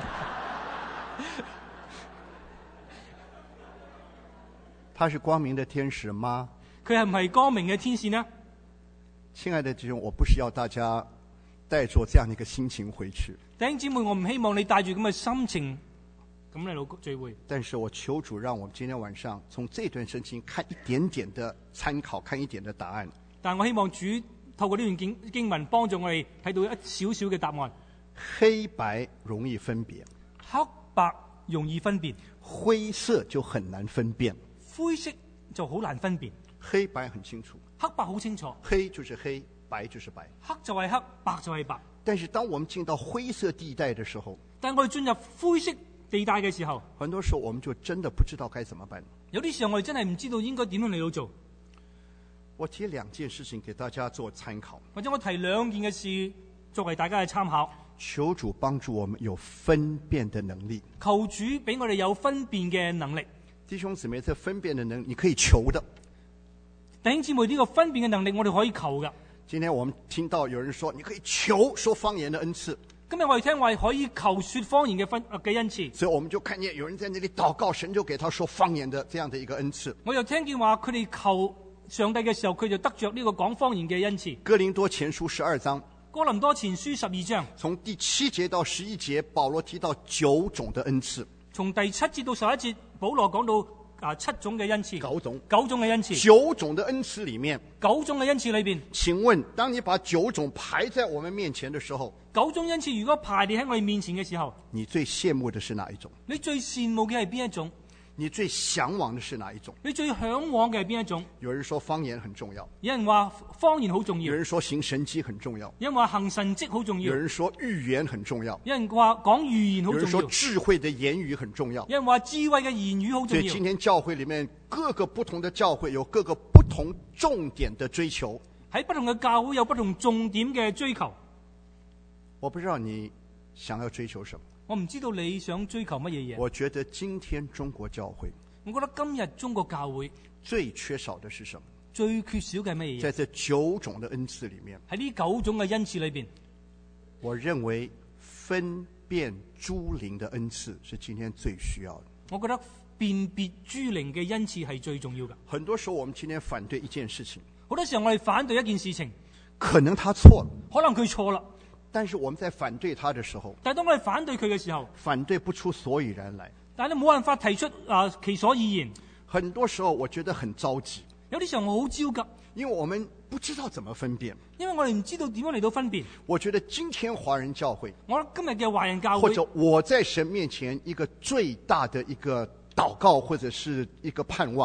他是光明的天使嗎？ 佢係唔係光明嘅天使呢？ 親愛的弟兄，我不是要大家帶着這樣的一個心情回去。 弟兄姊妹，我唔希望你帶住咁嘅心情咁嚟到聚會。 但是我求主讓我們今天晚上從這段聖經看一點點的參考，看一點的答案。 但我希望主透過呢段經經文幫助我哋睇到一少少嘅答案。 黑白容易分別， 黑白容易分辨， 灰色就很難分辨。 灰色就好難分辨， 黑白很清楚， 黑白好清楚， 黑就是黑，白就是白， 黑就係黑，白就係白。 但是當我們進到灰色地帶的時候， 但我哋進入灰色地帶嘅時候， 很多時候我們就真的不知道該怎麼辦。 有啲時候我哋真係唔知道應該點樣嚟到做。 我提兩件事情給大家做參考， 或者我提兩件嘅事作為大家嘅參考。 求主幫助我們有分辨的能力， 求主俾我哋有分辨嘅能力。 弟兄姊妹，這分辨的能力你可以求的。 弟兄姊妹，呢個分辨嘅能力我哋可以求噶。 今天我們聽到有人說你可以求說方言的恩賜， 今日我哋聽話可以求說方言嘅分嘅恩賜， 所以我們就看見有人在那裡禱告，神就給他說方言的這樣的一個恩賜。 我又聽見話佢哋求上帝嘅時候，佢就得着呢個講方言嘅恩賜。 哥林多前書十二章， 哥林多前書十二章， 從第七節到十一節，保羅提到九種的恩賜。 從第七節到十一節，保羅講到啊七種嘅恩賜， 九種， 九種嘅恩賜， 九種的恩賜裡面， 九種嘅恩賜裏邊， 請問，當你把九種排在我們面前的時候， 九種恩賜如果排列喺我哋面前嘅時候， 你最羨慕的是哪一種？ 你最羨慕嘅係邊一種？ 你最向往的是哪一種？ 你最向往嘅係邊一種？ 有人說方言很重要， 有人話方言好重要， 有人說行神蹟很重要， 有人話行神蹟好重要， 有人說預言很重要， 有人話講預言好有人說重要， 智慧的言語很重要。 有人話智慧嘅言語好重要。 所以今天教會裡面各個不同的教會有各個不同重點的追求， 喺不同嘅教會有不同重點嘅追求。 我不知道你想要追求什麼， 我唔知道你想追求乜嘢嘢。 我覺得今天中國教會， 我覺得今日中國教會最缺少的是什麼？ 最缺少嘅乜嘢嘢？ 在這九種的恩賜裡面， 喺呢九種嘅恩賜裏邊， 我認為分辨諸靈的恩賜是今天最需要的。 我覺得辨別諸靈嘅恩賜係最重要嘅。 很多時候我們今天反對一件事情， 好多時候我哋反對一件事情， 可能他錯了， 可能佢錯啦， 但是我們在反對他的時候， 但係當我哋反對佢嘅時候， 反對不出所以然來， 但係你冇辦法提出啊、呃、其所以然。 很多時候我覺得很着急， 有啲時候我好焦急， 因為我們不知道怎麼分辨。 因為我哋唔知道點樣嚟到分辨。 我覺得今天華人教會， 我今日嘅華人教會， 或者我在神面前一個最大的一個禱告或者是一個盼望，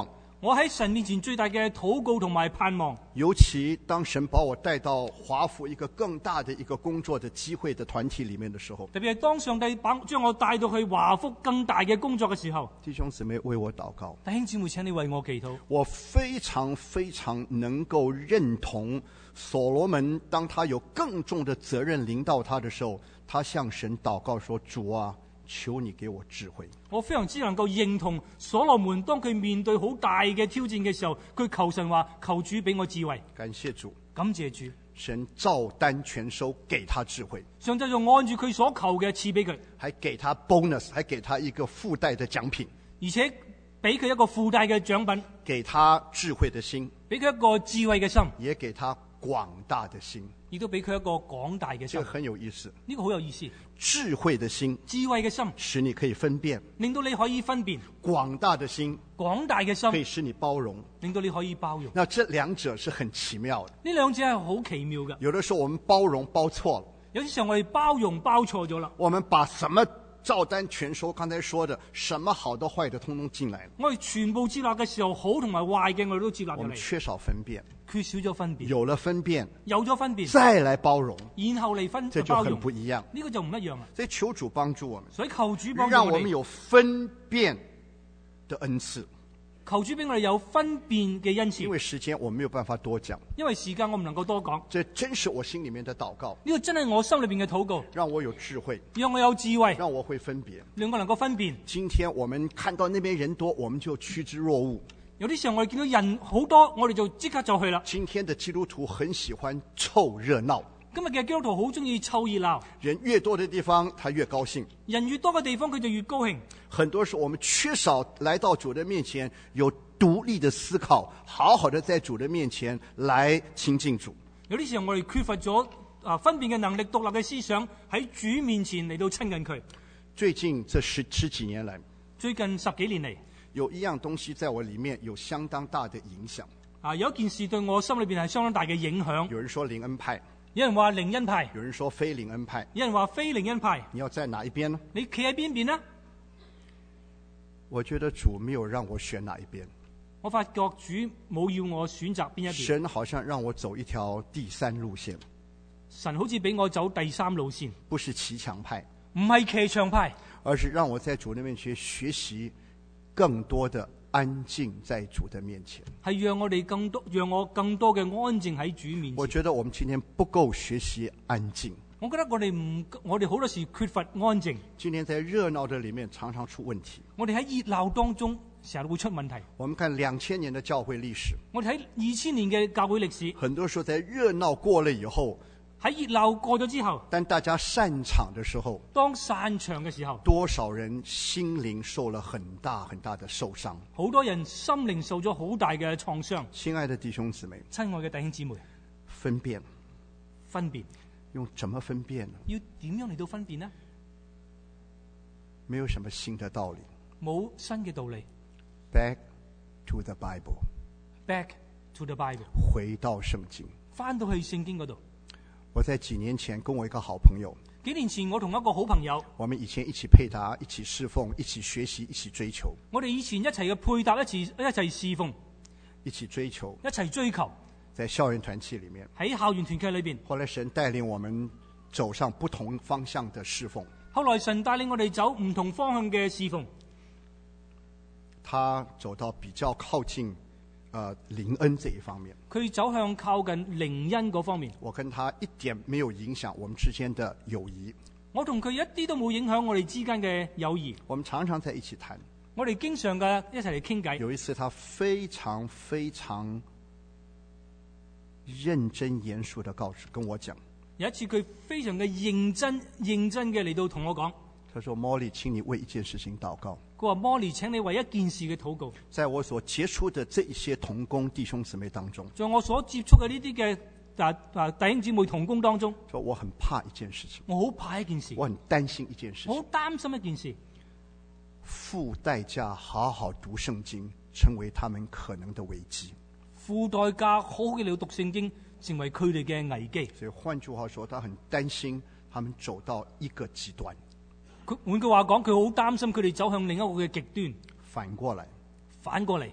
我喺神面前最大嘅禱告同埋盼望， 尤其當神把我帶到華府一個更大的一個工作的機會的團體裡面的時候， 特別係當上帝把將我帶到去華福更大嘅工作嘅時候， 弟兄姊妹為我禱告。 弟兄姊妹，請你為我祈禱。 我非常非常能夠認同所羅門，當他有更重的責任臨到他的時候，他向神禱告說：主啊，求你給我智慧。 我非常之能夠認同所羅門，當佢面對好大嘅挑戰嘅時候，佢求神話：求主俾我智慧。 感謝主， 感謝主， 神照單全收，給他智慧。 上帝就按住佢所求嘅賜俾佢， 還給他 bonus， 還給他一個附帶的獎品， 而且俾佢一個附帶嘅獎品， 給他智慧的心， 俾佢一個智慧嘅心， 也給他廣大的心， 亦都俾佢一個廣大嘅心。 這個很有意思。 呢個好有意思。 智慧的心， 智慧嘅心， 使你可以分辨； 令到你可以分辨； 廣大的心， 廣大嘅可以心， 使你包容。 令到你可以包容。 那這兩者是很奇妙的。 呢兩者係好奇妙嘅。 有的時候我們包容包錯了， 有啲時候我哋包容包錯咗啦。 我們把什麼照單全收，剛才說的什麼好的壞的通通進來了， 我哋全部接納嘅時候，好同埋壞嘅我哋都接納我入嚟， 們缺少分辨。 缺少咗分別。 有了分辨， 有咗分別， 再來包容， 然後嚟分這就很包容， 不一樣。 呢個就唔一樣啦。 所以求主幫助我們， 所以求主幫助我哋， 讓我們有分辨的恩賜。 求主俾我哋有分辨嘅恩賜。 因為時間我沒有辦法多講， 因為時間我唔能夠多講， 這真是我心裏面的禱告， 呢個真係我心裏邊嘅禱告， 讓我有智慧， 讓我有智慧， 讓我會分別。 讓我能夠分辨。 今天我們看到那邊人多，我們就趨之若鶩。 有啲時候我哋見到人好多，我哋就即刻就去啦。 今天的基督徒很喜歡湊熱鬧， 今日嘅基督徒好中意湊熱鬧， 人越多的地方他越高興。 人越多嘅地方佢就越高興。 很多時候我們缺少來到主的面前有獨立的思考，好好的在主的面前來親近主。 有啲時候我哋缺乏咗啊分辨嘅能力、獨立嘅思想，喺主面前嚟到親近佢。 最近這十十幾年來， 最近十幾年嚟， 有一樣東西在我裏面有相當大的影響。 啊，有一件事對我心裏邊係相當大嘅影響。 有人說靈恩派， 有人話靈恩派， 有人說非靈恩派， 有人話非靈恩派。 你要在哪一邊呢？ 你企喺邊邊呢？ 我覺得主沒有讓我選哪一邊， 我發覺主冇要我選擇邊一邊。 神好像讓我走一條第三路線， 神好似俾我走第三路線， 不是騎牆派， 唔係騎牆派， 而是讓我在主那邊去學習更多的安靜在主的面前。 係讓我哋更多，讓我更多嘅安靜喺主面前。 我覺得我們今天不夠學習安靜。 我覺得我哋唔，我哋好多時缺乏安靜。 今天在熱鬧的裡面常常出問題。 我哋喺熱鬧當中成日會出問題。 我們看兩千年的教會歷史， 我哋喺二千年嘅教會歷史， 很多時候在熱鬧過了以後， 喺熱鬧過咗之後， 當大家散場的時候， 當散場嘅時候， 多少人心靈受了很大很大的受傷， 好多人心靈受咗好大嘅創傷。 親愛的弟兄姊妹， 親愛嘅弟兄姊妹， 分辨， 分辨用怎麼分辨呢？ 要點樣嚟到分辨呢？ 沒有什麼新的道理。 冇新嘅道理。 Back to the Bible， Back to the Bible， 回到聖經。 翻到去聖經嗰度。 我在幾年前跟我一個好朋友， 幾年前我同一個好朋友， 我們以前一起配搭，一起侍奉，一起學習，一起追求， 我哋以前一齊嘅配搭，一齊一齊侍奉， 一起追求， 一齊追求， 在校園團契裡面。 喺校園團契裏邊。 後來神帶領我們走上不同方向的侍奉。 後來神帶領我哋走唔同方向嘅侍奉。 他走到比較靠近呃靈恩這一方面， 佢走向靠近靈恩嗰方面。 我跟他一點沒有影響我們之間的友誼。 我同佢一啲都冇影響我哋之間嘅友誼。 我們常常在一起談。 我哋經常嘅一齊嚟傾偈。 有一次他非常非常認真嚴肅地告訴跟我講， 有一次佢非常嘅認真認真嘅嚟到同我講， 他說 Molly 請你為一件事情禱告。 佢話 Molly 請你為一件事嘅禱告。 在我所接觸的這一些同工弟兄姊妹當中， 在我所接觸嘅呢啲嘅啊啊弟兄姊妹同工當中， 說我很怕一件事情， 我好怕一件事， 我很擔心一件事情， 我好擔心一件事， 付代價好好讀聖經，成為他們可能的危機。 付代價好好嘅嚟讀聖經，成為佢哋嘅危機。 所以換句話說，他很擔心他們走到一個極端。 佢換句話講，佢好擔心佢哋走向另一個嘅極端。 反過來， 反過嚟，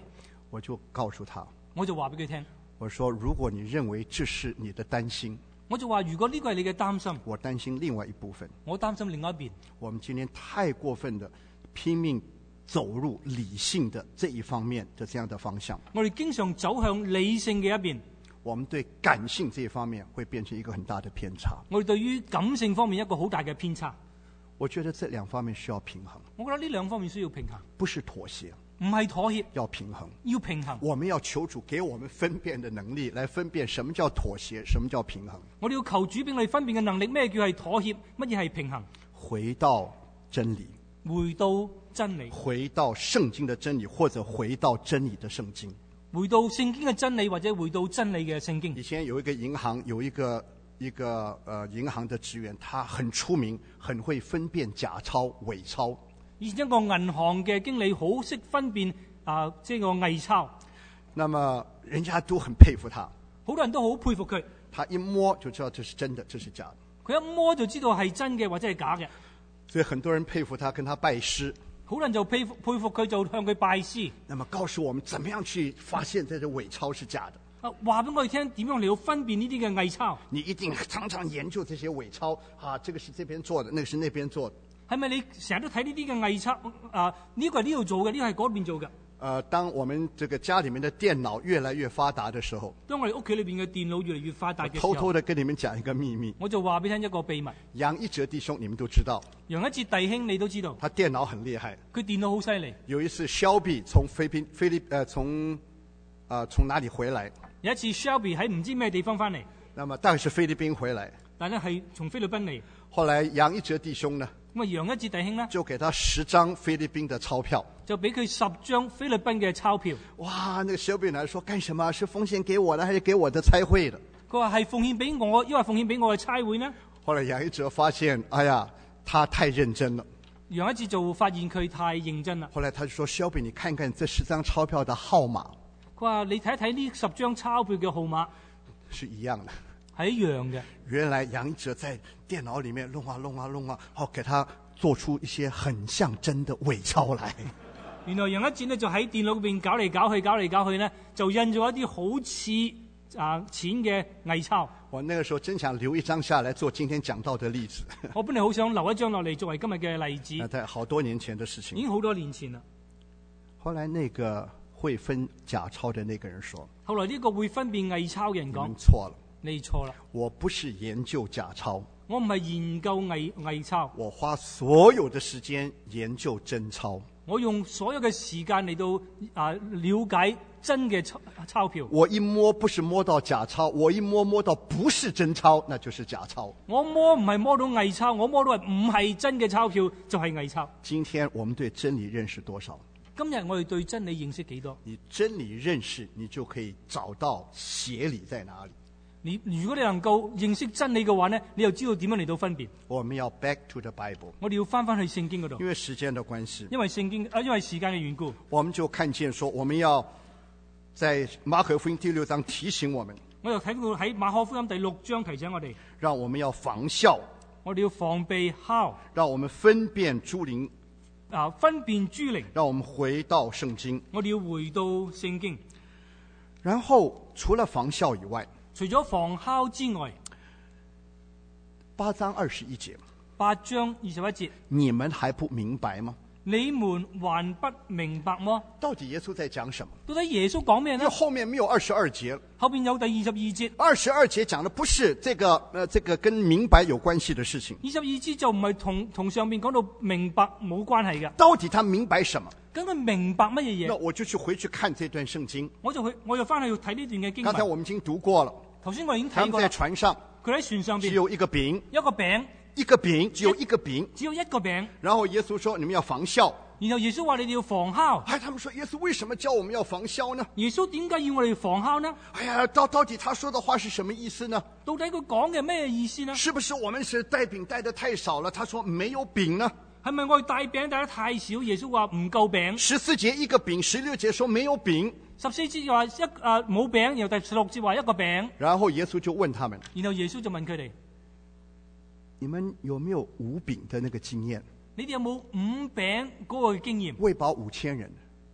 我就告訴他， 我就話俾佢聽， 我說如果你認為這是你的擔心， 我就話如果呢個係你嘅擔心， 我擔心另外一部分。 我擔心另外一邊。 我們今天太過分的拼命走入理性的這一方面的這樣的方向， 我哋經常走向理性嘅一邊， 我們對感性這一方面會變成一個很大的偏差。 我哋對於感性方面一個好大嘅偏差。 我覺得這兩方面需要平衡， 我覺得呢兩方面需要平衡， 不是妥協， 唔係妥協， 要平衡。 要平衡。 我們要求主給我們分辨的能力，來分辨什麼叫妥協，什麼叫平衡。 我哋要求主俾我哋分辨嘅能力，咩叫係妥協，乜嘢係平衡。 回到真理， 回到真理， 回到聖經的真理，或者回到真理的聖經。 回到聖經嘅真理，或者回到真理嘅聖經。 以前有一個銀行，有一個一個呃銀行的職員，他很出名，很會分辨假鈔、偽鈔。 以前一個銀行嘅經理好識分辨啊，即係個偽鈔。 那麼人家都很佩服他， 好多人都好佩服佢。 他一摸就知道這是真的，這是假的。 佢一摸就知道係真嘅或者係假嘅。 所以很多人佩服他，跟他拜師。 好多人就佩服佩服佢，就向佢拜師。 那麼告訴我們，怎麼樣去發現這個偽鈔是假的？ 啊，話俾我哋聽，點樣嚟到分辨呢啲嘅偽鈔？ 你一定常常研究這些偽鈔啊，這個是這邊做的，那個是那邊做的。 係咪你成日都睇呢啲嘅偽鈔？啊，呢個係呢度做嘅，呢個係嗰邊做嘅。 呃，當我們這個家裏面的電腦越來越發達的時候， 當我哋屋企裏邊嘅電腦越嚟越發達嘅時候， 偷偷的跟你們講一個秘密， 我就話俾你聽一個秘密。 楊一哲弟兄，你們都知道， 楊一哲弟兄你都知道， 他電腦很厲害。 佢電腦好犀利。 有一次 Shelby 從菲律賓菲律呃從呃從哪裡回來？ 有一次 Shelby 喺唔知咩地方翻嚟， 那麼大概是菲律賓回來， 但係係從菲律賓嚟。 後來楊一哲弟兄呢， 咁啊楊一哲弟兄呢， 就給他十張菲律賓的鈔票， 就俾佢十張菲律賓嘅鈔票。 哇！那個 Shelby 來說，幹什麼？是奉獻給我的，還是給我的差會的？ 佢話係奉獻俾我，因為奉獻俾我嘅差會呢。 後來楊一哲發現，哎呀，他太認真了。 楊一哲就發現佢太認真啦。 後來他就說 Shelby，你看看這十張鈔票的號碼。 佢話你睇一睇呢十張鈔票嘅號碼， 是一樣的。 係一樣嘅。 原來楊一哲在電腦裏面弄啊弄啊弄啊，好給他做出一些很像真的偽鈔來。 原來楊一哲呢就喺電腦裏邊搞嚟搞去，搞嚟搞去呢，就印咗一啲好似啊錢嘅偽鈔。 我那個時候真想留一張下來做今天講到的例子。 我本來好想留一張落嚟作為今日嘅例子。 那在好多年前的事情。 已經好多年前啦。 後來那個會分假鈔的那個人說： 後來呢個會分辨偽鈔嘅人講： 你們錯了， 你錯啦， 我不是研究假鈔， 我唔係研究偽偽鈔， 我花所有的時間研究真鈔。 我用所有嘅時間嚟到啊了解真嘅鈔鈔票。 我一摸不是摸到假鈔，我一摸摸到不是真鈔，那就是假鈔。 我摸唔係摸到偽鈔，我摸到係唔係真嘅鈔票就係偽鈔。 今天我們對真理認識多少？ 今日我哋對真理認識幾多？ 你真理認識，你就可以找到邪理在哪裡。 你如果你能夠認識真理嘅話呢，你又知道點樣嚟到分辨。 我們要 back to the Bible， 我哋要翻翻去聖經嗰度。 因為時間的關係， 因為聖經啊，因為時間嘅緣故， 我們就看見說，我們要在馬可福音第六章提醒我們。 我又睇到喺馬可福音第六章提醒我哋， 讓我們要防笑， 我哋要防備酵， 讓我們分辨諸靈。 啊，分辨諸靈， 讓我們回到聖經。 我哋要回到聖經。 然後除了防笑以外， 除咗防酵之外， 八章二十一節， 八章二十一節， 你們還不明白嗎？ 你們還不明白嗎？ 到底耶穌在講什麼？ 到底耶穌講咩呢？ 因為後面沒有二十二節， 後邊有第二十二節。 二十二節講的不是這個，呃，這個跟明白有關係的事情。 二十二節就唔係同同上面講到明白冇關係嘅。 到底他明白什麼？ 咁佢明白乜嘢嘢？ 那我就去回去看這段聖經。 我就去，我就翻去睇呢段嘅經文。 剛才我們已經讀過了。 頭先我已經他們睇過。 在船上， 佢喺船上邊， 只有一個餅， 一個餅， 一個餅，只有一個餅， 只有一個餅。 然後耶穌說：你們要防笑。 然後耶穌話你哋要防酵。 哎，他們說耶穌為什麼叫我們要防笑呢？ 耶穌點解要我哋防酵呢？ 哎呀，到到底他說的話是什麼意思呢？ 到底佢講嘅咩意思呢？ 是不是我們是帶餅帶得太少了？他說沒有餅呢？ 係咪我哋帶餅帶得太少？耶穌話唔夠餅。 十四節一個餅，十六節說沒有餅。 十四節話一啊冇餅，然後第十六節話一個餅。 然後耶穌就問他們， 然後耶穌就問佢哋： 你們有沒有五餅的那個經驗？ 你哋有冇五餅嗰個經驗？ 餵飽五千人，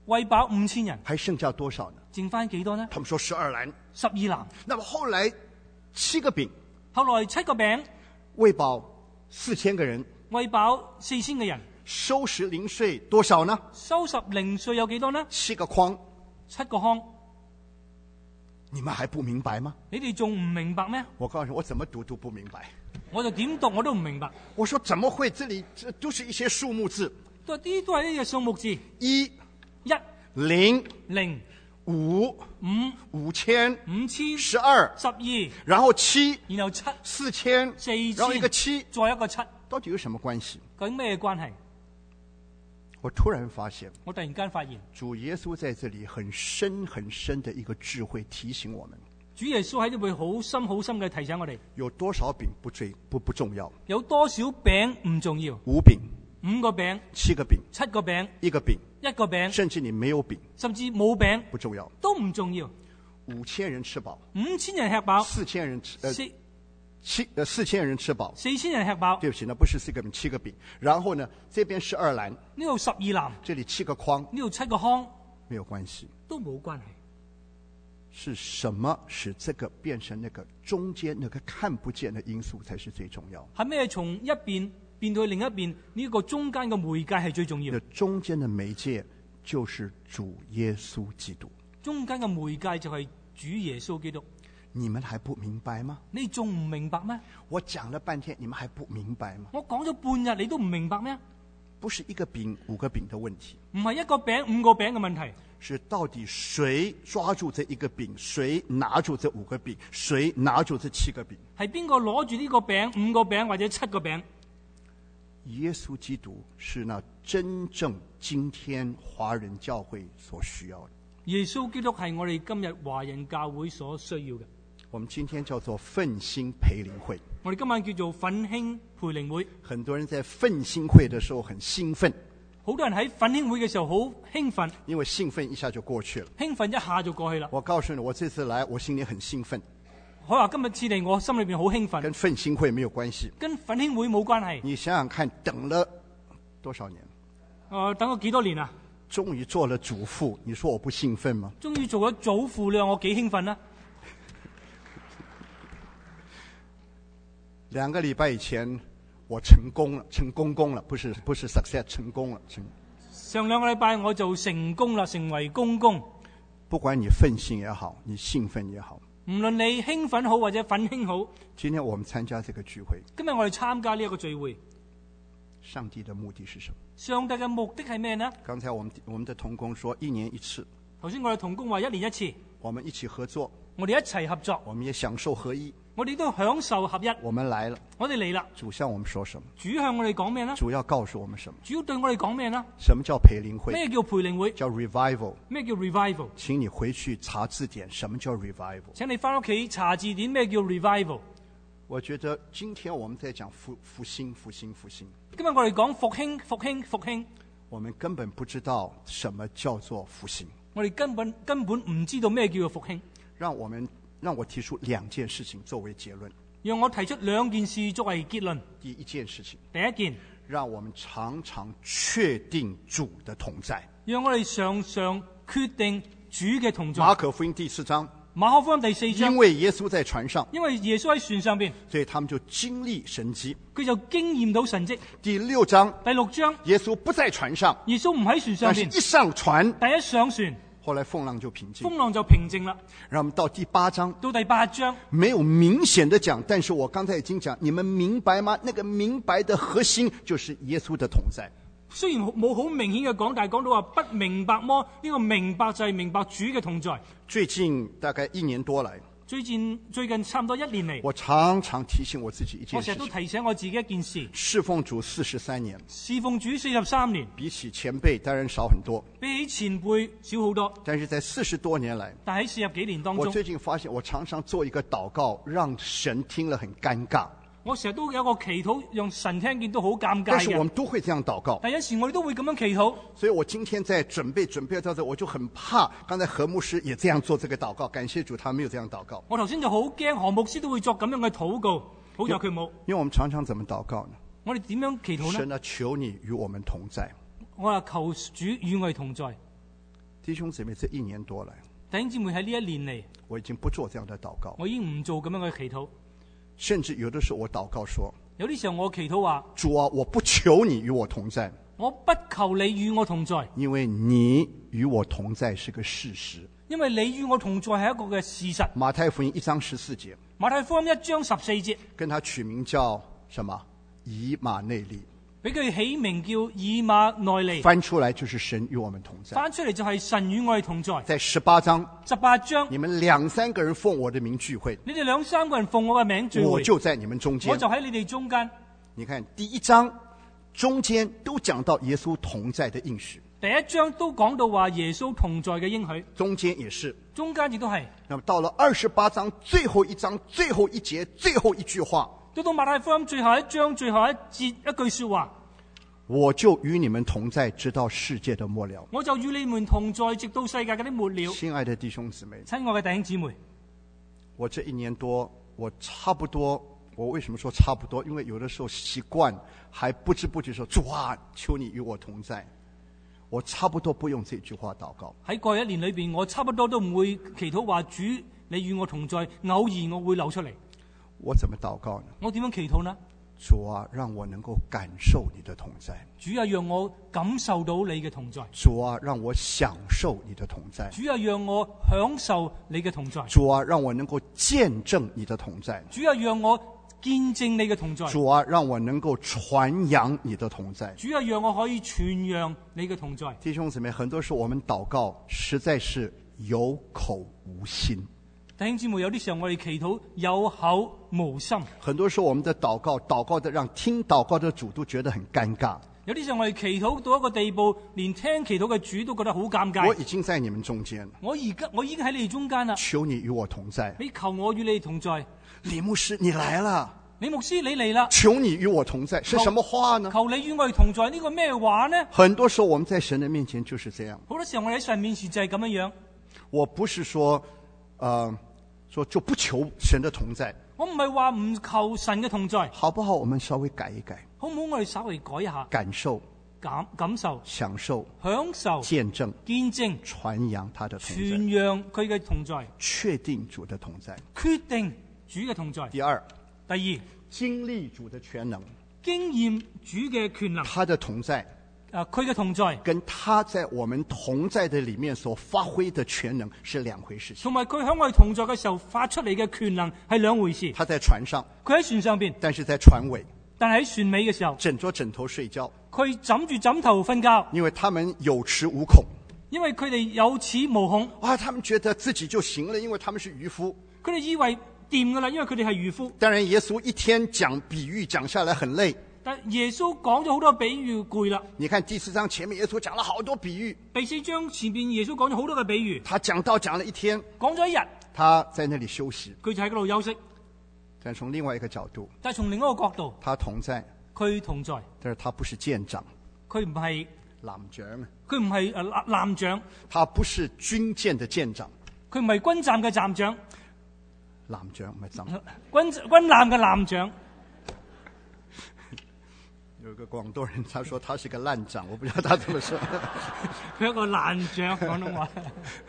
餵飽五千人， 還剩下多少呢？ 剩翻幾多呢？ 他們說十二籃。 十二籃。 那麼後來七個餅， 後來七個餅餵飽四千個人， 餵飽四千個人， 收拾零碎多少呢？ 收拾零碎有幾多呢？ 七個筐。 七個筐。 你們還不明白嗎？ 你哋仲唔明白咩？ 我告訴你，我怎麼讀都不明白。 我就點讀我都唔明白。 我說怎麼會？這裡這都是一些數目字。 都啲都係呢個數目字。 一、 一、 零、 零、 五、 五、 五千、 五千、 十二、 十二， 然後七， 然後七、 四千、 四千， 然後一個七， 再一個七， 到底有什麼關係？ 究竟咩關係？ 我突然發現， 我突然間發現， 主耶穌在這裡很深很深的一個智慧提醒我們。 主耶穌喺度會好深好深嘅提醒我哋， 有多少餅不最不不重要， 有多少餅唔重要， 五餅、 五個餅、 七個餅、 七個餅、 一個餅、 一個餅， 甚至你沒有餅， 甚至冇餅不重要， 都唔重要。 五千人吃飽， 五千人吃飽， 四千人吃呃四七呃四千人吃飽， 四千人吃飽。 對不起，那不是四個餅，七個餅。然後呢，這邊十二籃， 呢度十二籃， 這裡七個筐， 呢度七個筐， 沒有關係， 都冇關係。 是什麼使這個變成那個中間那個看不見的因素才是最重要？ 係咩？從一邊變到另一邊，呢、這個中間嘅媒介係最重要。 這中間的媒介就是主耶穌基督。 中間嘅媒介就係主耶穌基督。 你們還不明白嗎？ 你仲唔明白咩？ 我講了半天，你們還不明白嗎？ 我講咗半日，你都唔明白咩？ 不是一個餅五個餅的問題， 唔係一個餅五個餅嘅問題， 是到底誰抓住這一個餅，誰拿住這五個餅，誰拿住這七個餅？ 係邊個攞住呢個餅五個餅或者七個餅？ 耶穌基督是那真正今天華人教會所需要的。 耶穌基督係我哋今日華人教會所需要嘅。 我們今天叫做奮興培靈會， 我哋今晚叫做奮興培靈會。 很多人在奮興會的時候很興奮， 好多人喺奮興會嘅時候好興奮， 因為興奮一下就過去了。 興奮一下就過去啦。 我告訴你，我這次來，我心裡很興奮。 我話今日次嚟，我心裏邊好興奮， 跟奮興會沒有關係， 跟奮興會冇關係。 你想想看，等了多少年？ 誒、呃，等咗幾多年啊？ 終於做了主婦，你說我不興奮嗎？ 終於做咗祖父啦，我幾興奮啦！ 兩個禮拜以前，我成功了，成功功了，不是不是 success，成功了。成上兩個禮拜我就成功啦，成為公公。 不管你奮興也好，你興奮也好， 唔論你興奮好或者奮興好， 今天我們參加這個聚會， 今日我哋參加呢一個聚會， 上帝的目的是什麼？ 上帝嘅目的係咩呢？ 剛才我們我們的同工說一年一次， 頭先我哋同工話一年一次， 我們一起合作， 我哋一齊合作， 我們也享受合一， 我哋都享受合一。 我們來了， 我哋嚟啦。 主向我們說什麼？ 主向我哋講咩呢？ 主要告訴我們什麼？ 主要對我哋講咩呢？ 什麼叫培靈會？ 咩叫培靈會？ 叫 revival。 咩叫 revival？ 請你回去查字典，什麼叫 revival？ 請你翻屋企查字典，咩叫 revival？ 我覺得今天我們在講復復興、復興、復興。 今日我哋講復興、復興、復興。 我們根本不知道什麼叫做復興。 我哋根本根本唔知道咩叫做復興。 讓我們讓我提出兩件事情作為結論。 讓我提出兩件事作為結論。 第一件事情， 第一件， 讓我們常常確定主的同在。 讓我哋常常確定主嘅同在。 馬可福音第四章， 馬可福音第四章， 因為耶穌在船上， 因為耶穌喺船上邊， 所以他們就經歷神蹟。 佢就經驗到神蹟。 第六章， 第六章， 耶穌不在船上， 耶穌唔喺船上邊， 但是一上船， 第一上船， 後來風浪就平靜。 風浪就平靜啦。 然後我們到第八章， 到第八章， 沒有明顯的講，但是我剛才已經講，你們明白嗎？那個明白的核心就是耶穌的同在。 雖然冇好明顯嘅講，但係講到話不明白麼？呢、這個明白就係明白主嘅同在。 最近大概一年多來， 最近最近差唔多一年嚟， 我常常提醒我自己一件事情， 我成日都提醒我自己一件事： 侍奉主四十三年， 侍奉主四十三年， 比起前輩當然少很多， 比起前輩少好多。 但是在四十多年來， 但喺四十幾年當中， 我最近發現我常常做一個禱告，讓神聽了很尷尬。 我成日都有個祈禱，讓神聽見都好尷尬嘅。 但是我們都會這樣禱告。 但有時我哋都會咁樣祈禱。 所以我今天在準備準備到這，我就很怕。剛才何牧師也這樣做這個禱告，感謝主，他沒有這樣禱告。 我頭先就好驚何牧師都會作咁樣嘅禱告，好在佢冇。 因為我們常常怎麼禱告呢？ 我哋點樣祈禱呢？ 神啊，求你與我們同在。 我話求主與我哋同在。 弟兄姊妹，這一年多來， 弟兄姊妹喺呢一年嚟， 我已經不做這樣的禱告， 我已經唔做咁樣嘅祈禱。 甚至有的時候我禱告說， 有啲時候我祈禱話， 主啊，我不求你與我同在， 我不求你與我同在， 因為你與我同在是個事實。 因為你與我同在係一個嘅事實。 馬太福音一章十四節， 馬太福音一章十四節， 跟他取名叫什麼？以馬內利， 俾佢起名叫以馬內利， 翻出來就是神與我們同在。 翻出嚟就係神與我哋同在。 在十八章， 十八章， 你們兩三個人奉我的名聚會， 你哋兩三個人奉我嘅名聚會， 我就在你們中間。 我就喺你哋中間。 你看第一章中間都講到耶穌同在的應許， 第一章都講到話耶穌同在嘅應許， 中間也是， 中間亦都係。 那麼到了二十八章最後一章最後一節最後一句話， 到到馬太福音最後一章最後一節一句說話， 我就與你們同在，直到世界的末了。 我就與你們同在，直到世界嗰啲末了。 親愛的弟兄姊妹， 親愛嘅弟兄姊妹， 我這一年多，我差不多，我為什麼說差不多？因為有的時候習慣還不知不覺說，主啊，求你與我同在。我差不多不用這句話禱告。 喺過去一年裏邊，我差不多都唔會祈禱話主你與我同在，偶爾我會流出嚟。 我怎麼禱告呢？ 我點樣祈禱呢？ 主啊，讓我能夠感受你的同在。 主啊，讓我感受到你嘅同在。 主啊，讓我享受你的同在。 主啊，讓我享受你嘅同在。 主啊，讓我能夠見證你的同在。 主啊，讓我見證你嘅同在。 主啊，讓我能夠傳揚你的同在。 主啊，讓我可以傳揚你嘅同在。 弟兄姊妹，很多時候我們禱告實在是有口無心。 弟兄姊妹，有啲時候我哋祈禱有口無心。 很多時候我們的禱告，禱告的讓聽禱告的主都覺得很尷尬。 有啲時候我哋祈禱到一個地步，連聽祈禱嘅主都覺得好尷尬。 我已經在你們中間， 我而家我已經喺你哋中間啦。 求你與我同在。 你求我與你哋同在。 李牧師，你來了。 李牧師，你嚟啦。 求你與我同在，是什麼話呢？ 求你與我哋同在，呢個咩話呢？ 很多時候我們在神的面前就是這樣。 好多時候我哋喺神面前就係咁樣樣。 我不是說，呃，說就不求神的同在。 我唔係話唔求神嘅同在， 好不好？我們稍微改一改， 好唔好？我哋稍微改一下， 感受、 感感受、 享受、 享受、 見證、 見證、 傳揚他的同在， 傳揚佢嘅同在， 確定主的同在， 決定主嘅同在。 第二， 第二， 經歷主的全能， 經驗主嘅權能， 他的同在。 啊，佢嘅同在跟他在我們同在的裏面所發揮的全能是兩回事情。 同埋佢喺我哋同在嘅時候發出嚟嘅權能係兩回事。 他在船上， 佢喺船上邊， 但是在船尾， 但係喺船尾嘅時候， 枕着枕頭睡覺。 佢枕住枕頭瞓覺， 因為他們有恃無恐， 因為佢哋有恃無恐。 啊，他們覺得自己就行了，因為他們是漁夫。 佢哋以為掂噶啦，因為佢哋係漁夫。 當然，耶穌一天講比喻講下來很累。 但耶穌講咗好多比喻，攰啦。 你看第四章前面耶穌講了好多比喻。 第四章前面耶穌講咗好多嘅比喻。 他講道講了一天， 講咗一日， 他在那裡休息。 佢就喺嗰度休息。 但從另外一個角度， 但係從另一個角度， 他同在， 佢同在， 但是他不是艦長， 佢唔係艦長， 佢唔係誒艦長， 他不是軍艦的艦長， 佢唔係軍艦嘅站長， 艦長唔係站， 軍軍艦嘅艦長。 有個廣東人，他說他是個爛長，我不知道他怎麼說。 佢一個爛長，廣東話。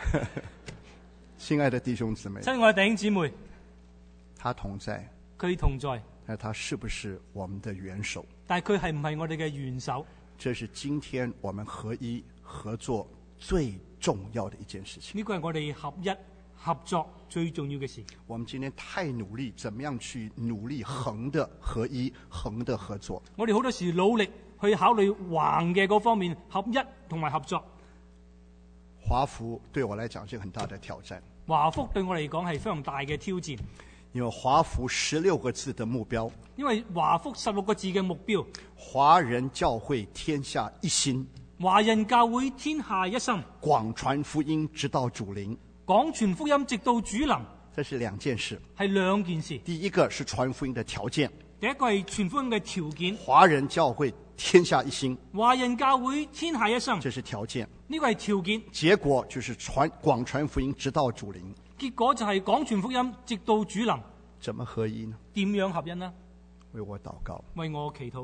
親愛的弟兄姊妹， 親愛的弟兄姊妹， 他同在， 佢同在， 但他是不是我們的元首？ 但係佢係唔係我哋嘅元首？ 這是今天我們合一合作最重要的一件事情。 呢個係我哋合一合作最重要嘅事。 我們今天太努力，怎麼樣去努力橫的合一，橫的合作？ 我哋好多時努力去考慮橫嘅嗰方面，合一同埋合作。 華福對我來講是很大的挑戰。 華福對我嚟講係非常大嘅挑戰， 因為華福十六個字的目標， 因為華福十六個字嘅目標， 華人教會天下一心， 華人教會天下一心， 廣傳福音直到主臨， 廣傳福音直到主臨， 這是兩件事， 係兩件事。 第一個是傳福音的條件， 第一個係傳福音嘅條件， 華人教會天下一心， 華人教會天下一心， 這是條件， 呢個係條件。 結果就是傳廣傳福音直到主臨， 結果就係廣傳福音直到主臨。 怎麼合一呢？ 點樣合一呢？ 為我禱告， 為我祈禱。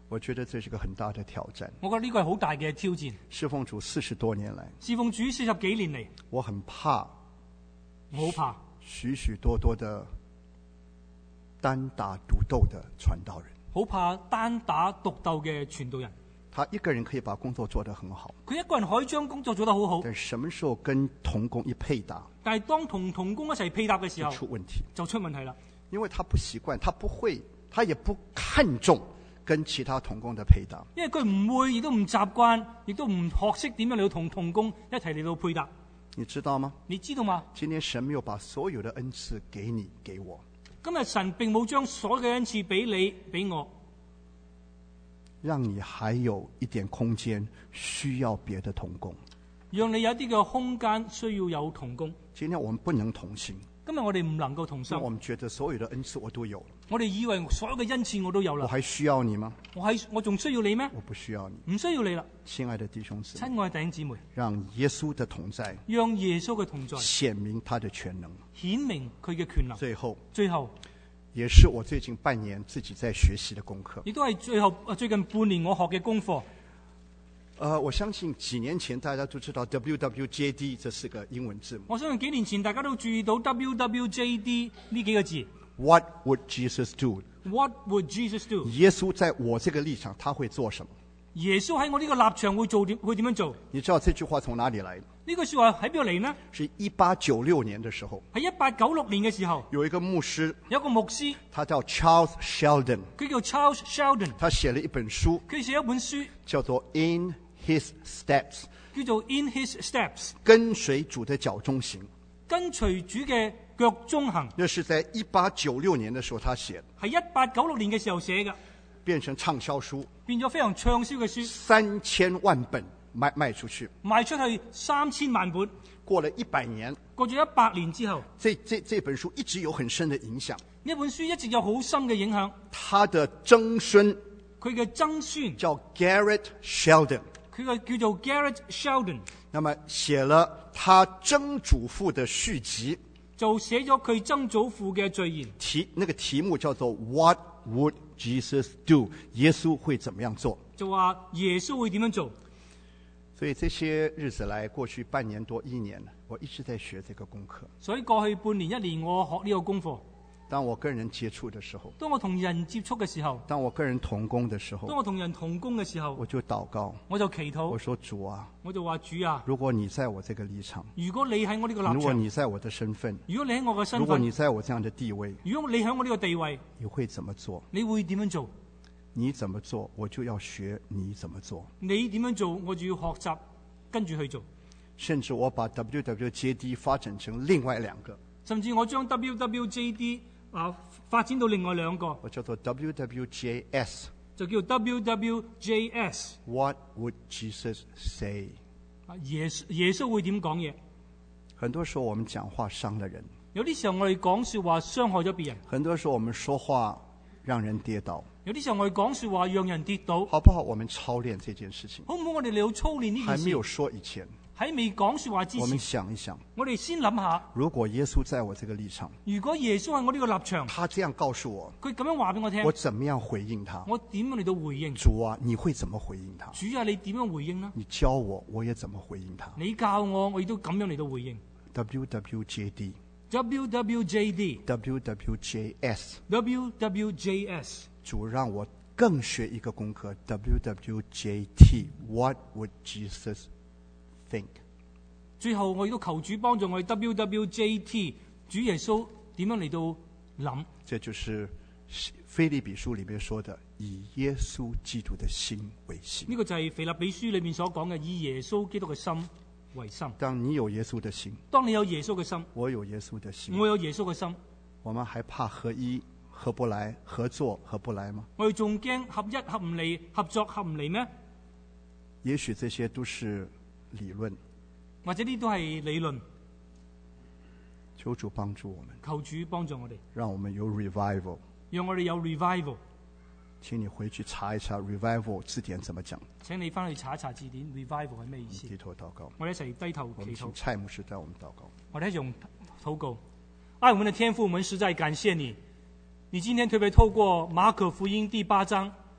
我覺得這是個很大的挑戰。 我覺得呢個係好大嘅挑戰。 侍奉主四十多年來， 侍奉主四十幾年嚟， 我很怕， 我好怕許許多多的單打獨鬥的傳道人， 好怕單打獨鬥嘅傳道人。 他一個人可以把工作做得很好， 佢一個人可以將工作做得好好， 但什麼時候跟同工一配搭， 但係當同同工一齊配搭嘅時候， 就出問題， 就出問題啦。 因為他不習慣，他不會，他也不看重跟其他同工的配搭， 因為佢唔會，亦都唔習慣，亦都唔學識點樣嚟到同同工一齊嚟到配搭。 你知道嗎？ 你知道嗎？ 今天神沒有把所有的恩賜給你給我， 今日神並冇將所有嘅恩賜俾你俾我， 讓你還有一點空間需要別的同工， 讓你有一啲嘅空間需要有同工。 今天我們不能同行， 今日我哋唔能夠同心， 我們覺得所有的恩賜我都有了， 我哋以為所有嘅恩賜我都有啦， 我還需要你嗎？ 我係我仲需要你咩？ 我不需要你。 唔需要你啦， 親愛的弟兄姊妹， 親愛弟兄姊妹， 讓耶穌的同在讓耶穌嘅同在顯明他的全能。 顯明佢嘅權能。 最後， 最後也是我最近半年自己在學習的功課。 亦都係最後最近半年我學嘅功課。 呃，我相信幾年前大家都知道 W W J D 這四個英文字母。 我相信幾年前大家都注意到 W W J D 呢幾個字。 What would Jesus do? What would Jesus do? 耶穌在我這個立場，他會做什麼？ 耶穌喺我呢個立場會做點會點樣做？ 你知道這句話從哪裡來？ 呢句說話喺邊度嚟呢？ 是一八九六年的時候， 喺一八九六年嘅時候， 有一個牧師， 有一個牧師， 他叫 Charles Sheldon， 佢叫 Charles Sheldon， 他寫了一本書， 佢寫一本書叫做 In His Steps， 叫做 In His Steps， 跟隨主的腳中行。 跟隨主嘅腳中行。 那是在一八九六年的時候他寫的， 係一八九六年嘅時候寫嘅， 變成暢銷書， 變咗非常暢銷嘅書， 三千萬本賣賣出去， 賣出去三千萬本。 過了一百年， 過咗一百年之後， 這這這本書一直有很深的影響。 呢本書一直有好深嘅影響。 他的曾孫， 佢嘅曾孫叫 Garrett Sheldon， 佢嘅叫做 Garrett Sheldon， 那麼寫了他曾祖父的續集， 就寫咗佢曾祖父嘅序言， 題那個題目叫做 What would Jesus do？ 耶穌會怎麼樣做？ 就話耶穌會點樣做。 所以這些日子來，過去半年多一年，我一直在學這個功課。 所以過去半年一年，我學呢個功課。 當我跟人接觸的時候， 當我同人接觸嘅時候， 當我跟人同工的時候， 當我同人同工嘅時候， 我就禱告， 我就祈禱， 我說主啊， 我就話主啊， 如果你在我這個立場， 如果你喺我呢個立如果場， 你在我的身份， 如果你喺我嘅身如果你份， 在我這樣的地位， 如果你喺我呢個地位， 你會怎麼做？ 你會點樣做？ 你怎麼做，我就要學你怎麼做。 你點樣做，我就要學習跟住去做。 甚至我把 W W J D 發展成另外兩個， 甚至我將 W W J D 啊發展到另外兩個， 我叫做 W W J S， 就叫 W W J S。 What would Jesus say？ 啊，耶穌耶穌會點講嘢？ 很多時候我們講話傷了人， 有啲時候我哋講說話傷害咗別人， 很多時候我們說話讓人跌倒， 有啲時候我哋講說話讓人跌倒。 好不好？我們操練這件事情， 好唔好？我哋嚟到操練呢件還沒有事， 說以前， 喺未講說話之我們前， 想一想， 我哋先諗下， 如果耶穌在我這個立場， 如果耶穌喺我呢個立場， 他這樣告訴我， 佢咁樣話俾我聽， 我怎麼樣回應他？ 我點樣嚟到回應？ 主啊，你會怎麼回應他？ 主啊，你點樣回應呢？ 你教我，我也怎麼回應他？ 你教我，我亦都咁樣嚟到回應。 W W J D、 W W J D、 W W J S， W W J S， 主讓我更學一個功課 W W J T， What would Jesus think？ 最後我亦都求主幫助我哋 W W J T， 主耶穌點樣嚟到諗？ 這就是腓立比書裏面說的，以耶穌基督的心為心。 呢個就係腓立比書裏面所講嘅，以耶穌基督嘅心為心。 當你有耶穌的心， 當你有耶穌嘅心， 我有耶穌的心， 我有耶穌嘅心， 我們還怕合一合不來，合作合不來嗎？ 我哋仲驚合一合唔嚟，合作合唔嚟咩？ 也許這些都是理論， 或者呢都係理論。 求主幫助我們， 求主幫助我哋， 讓我們有 revival。 讓我哋有 revival。 請你回去查一查 revival 字典怎麼講。 請你翻去查一查字典 revival 係咩意思？ 低頭禱告， 我哋一齊低頭祈禱我們請。蔡牧師帶我們禱告。 我哋一齊用禱告。愛我們的天父，我們實在感謝你。你今天特別透過馬可福音第八章，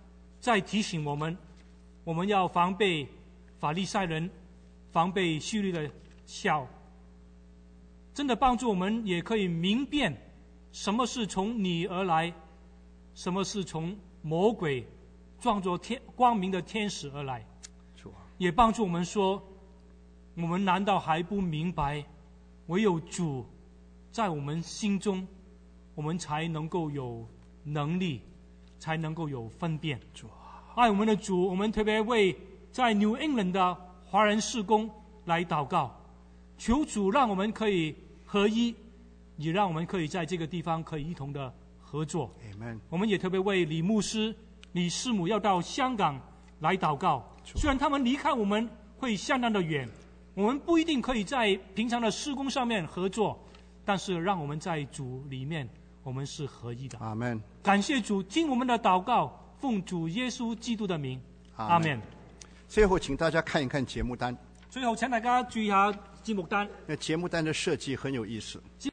在提醒我们，我们要防备法利赛人，防备虚律的笑。真的帮助我们，也可以明辨什么是从你而来，什么是从魔鬼装作天光明的天使而来。也帮助我们说，我们难道还不明白，唯有主在我们心中，我们才能够有能力，才能够有分辨。爱我们的主，我们特别为在 New England 的华人事工来祷告，求主让我们可以合一，也让我们可以在这个地方可以一同的合作。 Amen。 我们也特别为李牧师、李师母要到香港来祷告。虽然他们离开我们会相当的远，我们不一定可以在平常的事工上面合作，但是让我们在主里面，我们是合一的。 阿门。 感谢主，听我们的祷告，奉主耶稣基督的名，阿门。 最后，请大家看一看节目单。 最後請大家注意下節目單。 那節目單的設計很有意思。